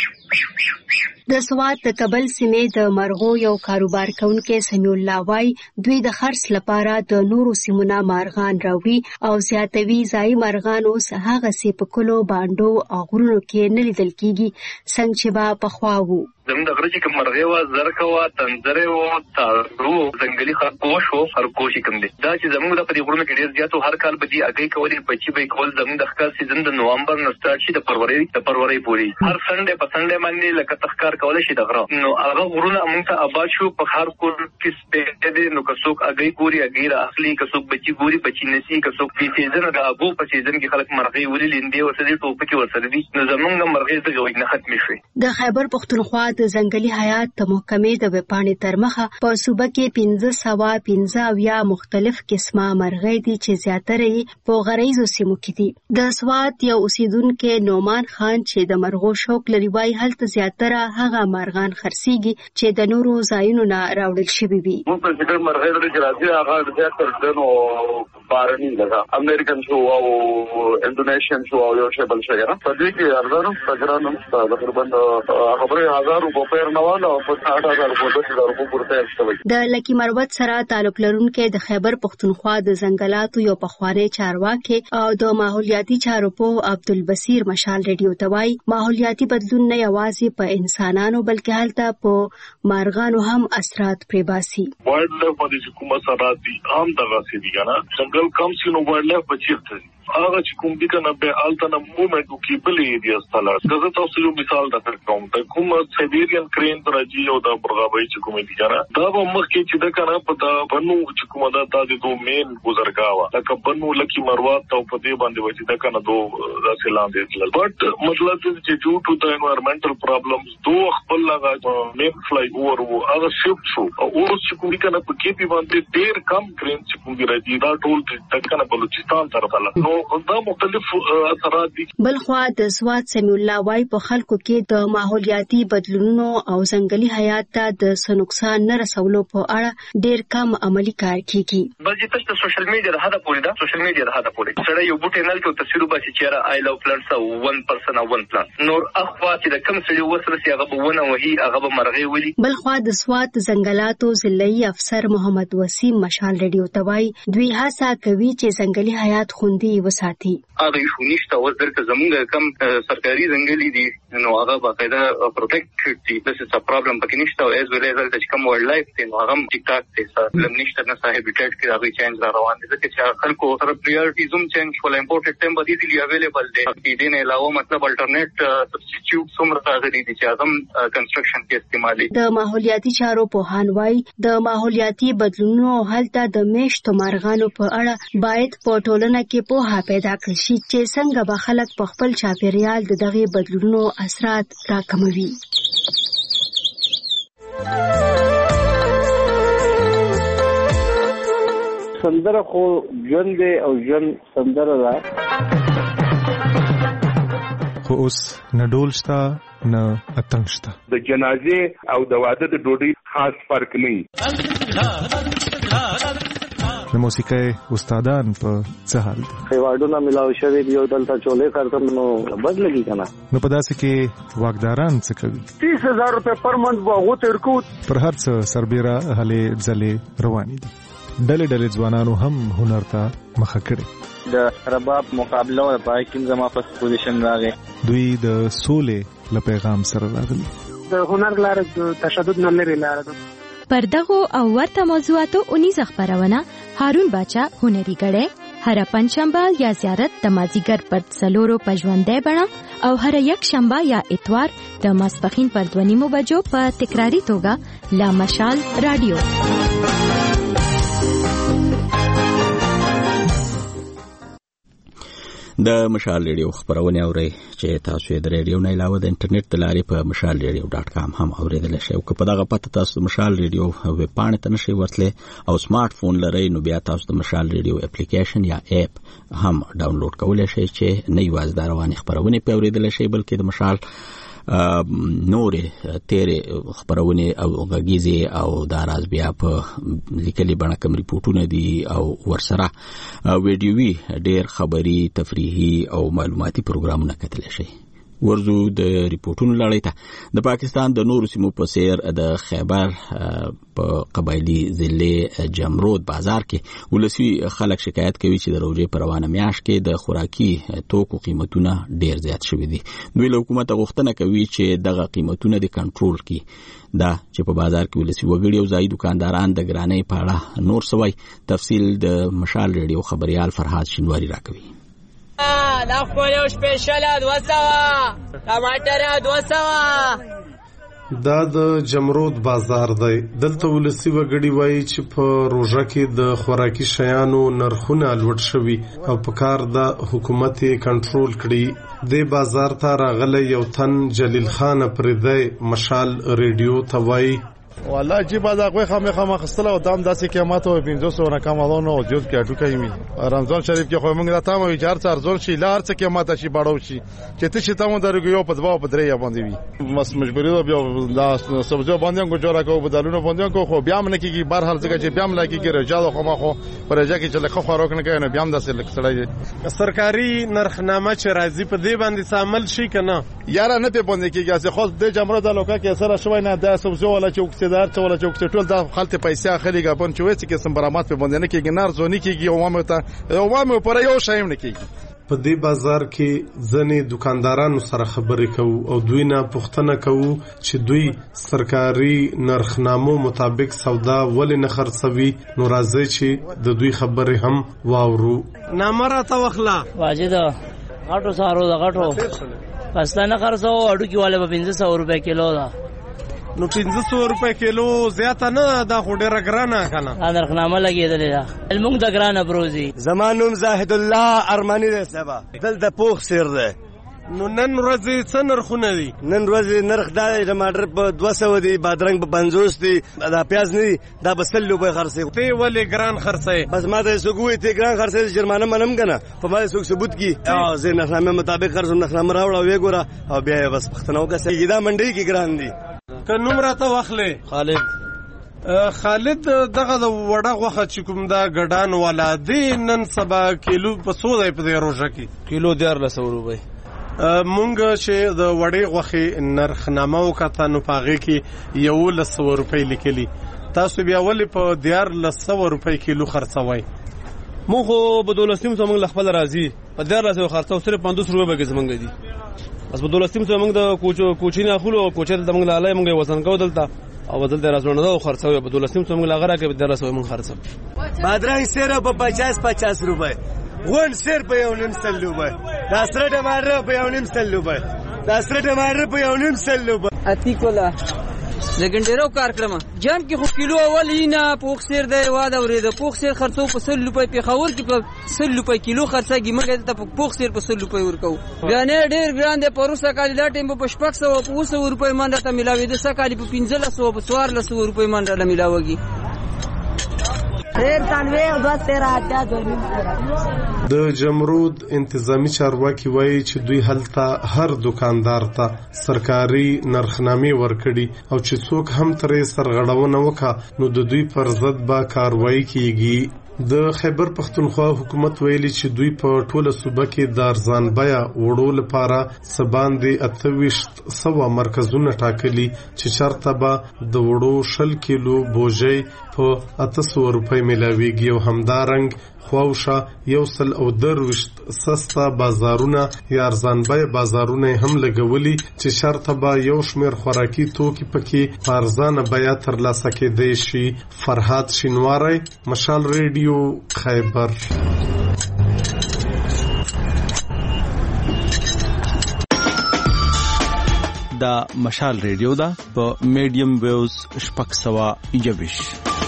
د سوات د کابل سیمې د مرغو یو کاروبار کوونکی سمیع الله وای دوی د خرڅ لپاره د نورو سیمونو مارغان راوړي او زیاتوي ځای مارغان اوس هغه سي په کلو باندو او غرونو کې نه لیدل کیږي څنګه چې با پخوا وو. زموږ د غره چې کوم مرغه وا زرکه وا تنزره وا تارو ځنګلي خرگوش او خرگوش کوم دي دا چې زموږ د پدې غرونو کې ډیر زیاتو هر کال بدی اگې کولې بچي به کول زموږ د ښکار سیزن د نوامبر نه سٹارټ شي د فروری پورې هر سنډه په سنډه باندې لکه تخکار کول شي د غره نو هغه غرونه موږ ته آباد شو په هر کور کې سپېټه دي نو کڅوک اگې ګوري اگې اخلي کڅوک بچي ګوري بچي نسی کڅوک په سیزن د ابو په سیزن کې خلک مرغې ولې لیندې ورسره ټوپکي ورسره دي نو زموږ مرغې ته جوړ نه ختمي شي. د خیبر پختونخوا د ځنګلي حیات د محکمې د وپاڼې تر مخه په صوبه کې 1515 مختلف قسمه مرغۍ دي چې زیاتره په غریزو سیمو کې دي. د سوات یو اوسیدونکو نومان خان چې د مرغو شوق لري وای هلته زیاتره هغه مارغان خرڅيږي چې د نورو ځایونو نه راوړل شوی وي. موږ په ذکر مرغۍ د راځي هغه زیاتره دنو بارني لګا امریکن شو او انډونیشین شو او یو شی بل شي نه په دې کې ارزانو تجربه تقریبا خبره هزار په پیر نواله او په 8000 په 10000 په پورته شوی. د لکی مروت سره تعلق لرونکو د خیبر پختونخوا د ځنګلاتو یو پخوانی چارواکي او د ماحولیاتي چارو په عبدالبصیر مشال ریډیو توای ماحولیاتي بدلون نه یوازې په انسانانو بلکې هلته په مارغانو هم اثرات پریباسي. وایلډ لایف باندې کومه سره دي هم دغه سي دي کنه څنګه کم سينو وایلډ لایف بچیږي هغه چې کوم دي کنه به الټنه موومېنټ کې بلې دی استاله زه تاسو یو مثال درته کوم ته کوم سایبیرین کرین راځي او د برغابي چې کوم دي کنه دا به مخکې چې د کنه په دا بنو چې کوم دا د دوه مین گزارګاوه لکه بنو لکی مروات او په دې باندې وځي دا کنه دوه داسې لاندې تلل بټ مطلب چې ډیو ټو د انوایرنمنټل پرابلمز دوه خپل لغه مین فلای اوور وو هغه شفټ شو او چې کوم کنه په کې په باندې ډیر کم کرین چې کوم راځي دا ټول د کنه بلوچستان طرف ته نو دا مختلف اثرات دي. بلخوا د سواد سمیع الله وای په خلکو کې د ماحولیاتي بدلونونو او ځنګلي حیات ته د نقصان نه رسولو په اړه ډیر کم عملی کار کیږي. بل چې تاسو سوشل میډیا د هدا پوری دا سوشل میډیا د هدا پوری سره یو بوټی نه کې تصویر باسي چې آی لو پلانټس او 1% او 1 پلانټ نور اخوا چې د کم سړي وسره چې هغه ونه وهي هغه مرغي ولي. بلخوا د سواد ځنګلاتو ضلعي افسر محمد وسیم مشال ریډیو توای دوی هڅه کوي چې ځنګلي حیات خوندي وساتي. هغه شو نشته او درته زمونږ کم سرکاري ځنګلي دي نو هغه باقاعده پروټیکټ دي د څه پرابلم پکې نشته او از ویل از د کوم وایلډ لایف ته نو هغه ټیک ټاک ته پرابلم نشته نه صاحب هابیټیټ کې هغه چینج را روان دي چې خلکو سره پریورټی زوم چینج ول امپورټډ ټیم بدی دي اویلیبل دي د دې نه علاوه مطلب الټرنیټ سبستیټیوټ څومره راغلي دي چې اعظم کنسټرکشن کې استعمالي. د ماحولیاتي چارو په هانوای د ماحولیاتي بدلونونو هلته د میشتو مارغانو په اړه باید په ټولنه کې پوهه پیدا کړي چې څنګه به خلک په خپل چاپیریال د دغه بدلونونو اثرات راکموي. سندره خو ژوند او ژوند سندره ده خو اوس نه ډول شته نه اتنګ شته. د جنازې او د واده د ډوډۍ خاص فرق نه د موسیقۍ استادان په څه حال دي؟ ایوارډونه ملاو شوی دی او دلته چولې کارتم نو بد لګي کنه. نو په داسې کې واکداران څه کوي؟ 30,000 روپے پر منټ واغو ترکو پر هر څه سربېره هلې ځلې روانې دي. ډلې ډلې ځوانانو هم هنر ته مخه کړې. د رباب مقابله او پای زما په پوزیشن راغی. دوی د سولې له پیغام سره راغلي. د هنر لار د تشدد نه لري لار ده. پر دغه او ورته موضوعاتو 19 خبرونه هارون باچا هنري غړې هر پنځشنبه یا زیارت د مازیګر پر څلورو پژوندې بڼه او هر یک شنبه یا اتوار د ماسپخین پر 2:30 بجو په تکراری توګه لا مشال رادیو. د مشال ریډیو خبرونه اورئ چې تاسو یې د ریډیو نه علاوه د انټرنیټ د لارې په mashalradio.com هم اوریدلی شئ. که په دغه پته تاسو مشال ریډیو ویب پاڼې ته نشئ ورتلی او سمارټ فون لرئ نو بیا تاسو د مشال ریډیو اپلیکیشن یا اپ هم ډاونلوډ کولی شئ چې نه یوازې د روانې خبرونې پې اوریدلی شئ بلکې د مشال نورې تیرې خبرونه او غږیزې او د راز بیا په لیکلي بڼه کوم ریپورتونه دي او ورسره ویډیوي ډېر خبري تفریحي او معلوماتي پروګرامونه کتلی شي. ورزو د ریپورتونو لړۍ ته د پاکستان د نورو سیمو په څیر د خیبر په قبایلي ضلع جمرود بازار کې ولسی خلک شکایت کوي چې د روژې په روانه میاشت کې د خوراکي توکو قیمتونه ډیر زیات شوي دي. دوی له حکومت غوښتنه کوي چې دغه قیمتونه د کنټرول کړي. دا چې په بازار کې ولسی وګړي او ځایي دکانداران د ګرانۍ په اړه نور سوي. تفصیل د مشال ریډیو خبريال فرهاد شینواری راکوي. دا خپل سپیشل 200 ټماټر 200 دا د جمرود بازار دی. دلته ولسی وګړي وایي چې په روژه کې د خوراکي شیانو نرخونه لوړ شوي او په کار د حکومت کنټرول کړي. د بازار ته راغلی یو تن جلیل خان پردی مشال ریډیو ته وایي والله چې بعد هغه خامخا خستله او دام داسې قیمت او 500 نه کم اړونو او جوړ کې اټو کوي. رمضان شریف کې خو موږ راته مو ویچار څار شي لار څه قیمت شي باړو شي چې ته شي تاسو درګو یو په دوا په درې باندې وي مس مجبوری ده بیا د سبزی باندې کو جوړه کو بدلونه باندې کو خو بیا من کېږي بهر هر ځای چې بیا من کېږي رجال خو ما خو پرځه کې چې لکه خوراک نه کوي نو بیا هم داسې لک سړی سرکاري نرخنامه چې راځي په دې باندې عمل شي کنه یاره نه په باندې کېږي چې خو د جمهوریت د لوکا کې اثر شوی نه د سبزی ولا چوکسدار څولا چوکس ټول د خلک پیسې اخلي غبن چې وڅ کې سم برامات په باندې نه کېږي نار زونی کېږي او مامه ته او مامه پر یو شایم نه کېږي په دې بازار کې ځنې دکاندارانو سره خبرې کوو او دوی نه پوښتنه کوو چې دوی سرکاري نرخنامو مطابق سودا ولې نه خرڅوي. نو راځي چې د دوی خبرې هم واورو. نامره تا وخلا واجد غټو سارو د غټو پستانه خرڅو اډو کې والے په 1500 روپے کیلو دا. نو 1500 روپے کیلو زیاته نه دا خو ډیره ګرانه کنه. دا نرخنامه لګیدلې ده المونږ د ګرانه بروزي. زمانوم زاهد الله ارمانی ده سبا دل د پوخ سیر ده. نو نن ورځ څه نرخونه دي؟ نن ورځ نرخ دا ټماټر په 200 دی، بادرنګ په 50 دی، دا پیاز نه دی دا په 100 روپے خرڅي. ته ولې ګران خرڅي؟ بس ما ته سګوي ته ګران خرڅي جرمانه منم کنه په ما څوک ثبوت کی او زه نرخنامه مطابق خرڅم نرخنامه راوړم وی ګوره او بیا بس پختنو کا سي دا منډي کې ګران دي. که نوم راته واخلې خالد دغه د وړه غوښه چې کوم دا ګډان والا دی نن سبا کیلو په 100 دی په دې روزه کې کیلو 1400 روپے. مونږ چې د وړې غوښې نرخنامه وکړه نو په هغې کې 1100 روپۍ لیکلي. تاسو بیا ولې په 1400 روپۍ کیلو خرڅوئ؟ مونږ خو په 1200 سو موږ خپل راځي په 1400 خرڅو صرف 500 روپے کې زمونږ دي. بس په 1200 سو موږ د کوچینه خلو کوچه د موږ لاله موږ وزن کو دلته او بدل د رازونه دا خرڅوي په 1200 سو موږ لاغره کې په 1400 موږ خرڅو. بادرنګ سره په 50 روپے، غون سر په 1.5 روپے، دا سره ټماټر په 1.5 روپے، دا سره ټماټر په 1.5 روپے. اتی کولا لګنډیرو کار کړم جام کې خو کیلو اول نه پوخ سیر دی واده ورېده پوخ سیر خرڅو په 100 روپے په خور کې په 100 روپے کیلو خرڅاږي موږ ته پوخ سیر په 100 روپے ورکو. بیا نه ډیر ګران دی پروسه کال دا ټیم په 500 روپے منډه ته ملاوي د سکالي په 1500 په 1400 روپے منډه له ملاويږي. د جمرود انتظامی چارواکي وایي چې دوی هلته هر دکاندار ته سرکاري نرخنامې ورکړي او چې څوک هم ترې سرغړونه وکړي نو د دوی پر ضد به کاروایی کیږي. د خیبر پختونخوا حکومت ویلي چې دوی په ټوله صوبه کې د ارزان بیه وړو لپاره سباندې 2800 مرکزونه ټاکلي چې چرته به د وړو 10 کیلو بوجي په 800 روپۍ ملاويږي او همدارنګ خواوشه 120 سستا بازارونه یا ارزان بیه بازارونه هم لګولي چې شرطه به یو شمیر خوراکي توکي پکې په ارزانه بیه ترلاسه کېدای شي. فرهاد شینواری، مشال ریډیو، خیبر. دا مشال ریډیو دا په میډیم ویوز 621.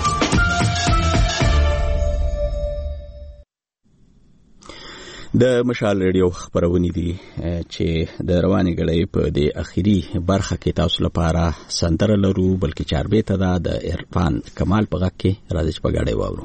د مشال ریډیو خبرونه دي چې د رواني غړې په دې اخیری برخه کې تاسو لپاره سندره لرو بلکې چاربېته ده د عرفان کمال په غږ کې راځي په غړې واورو.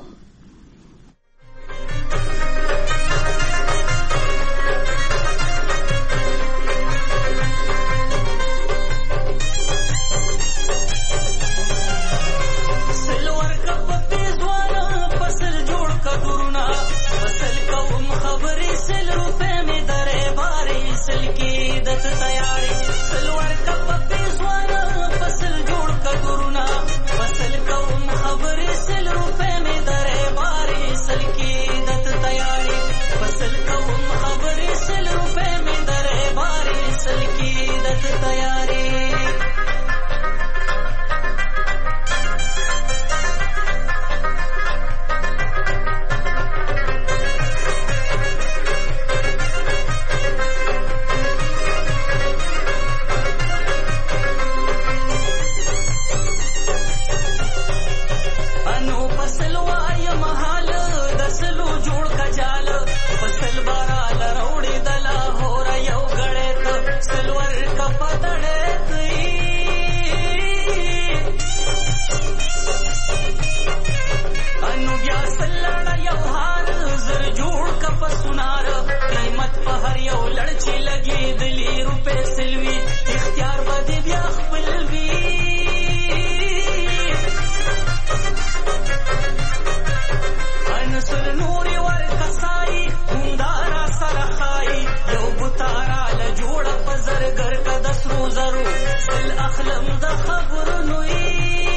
زرګر کده سرو زرو سل اخلم د خبرونو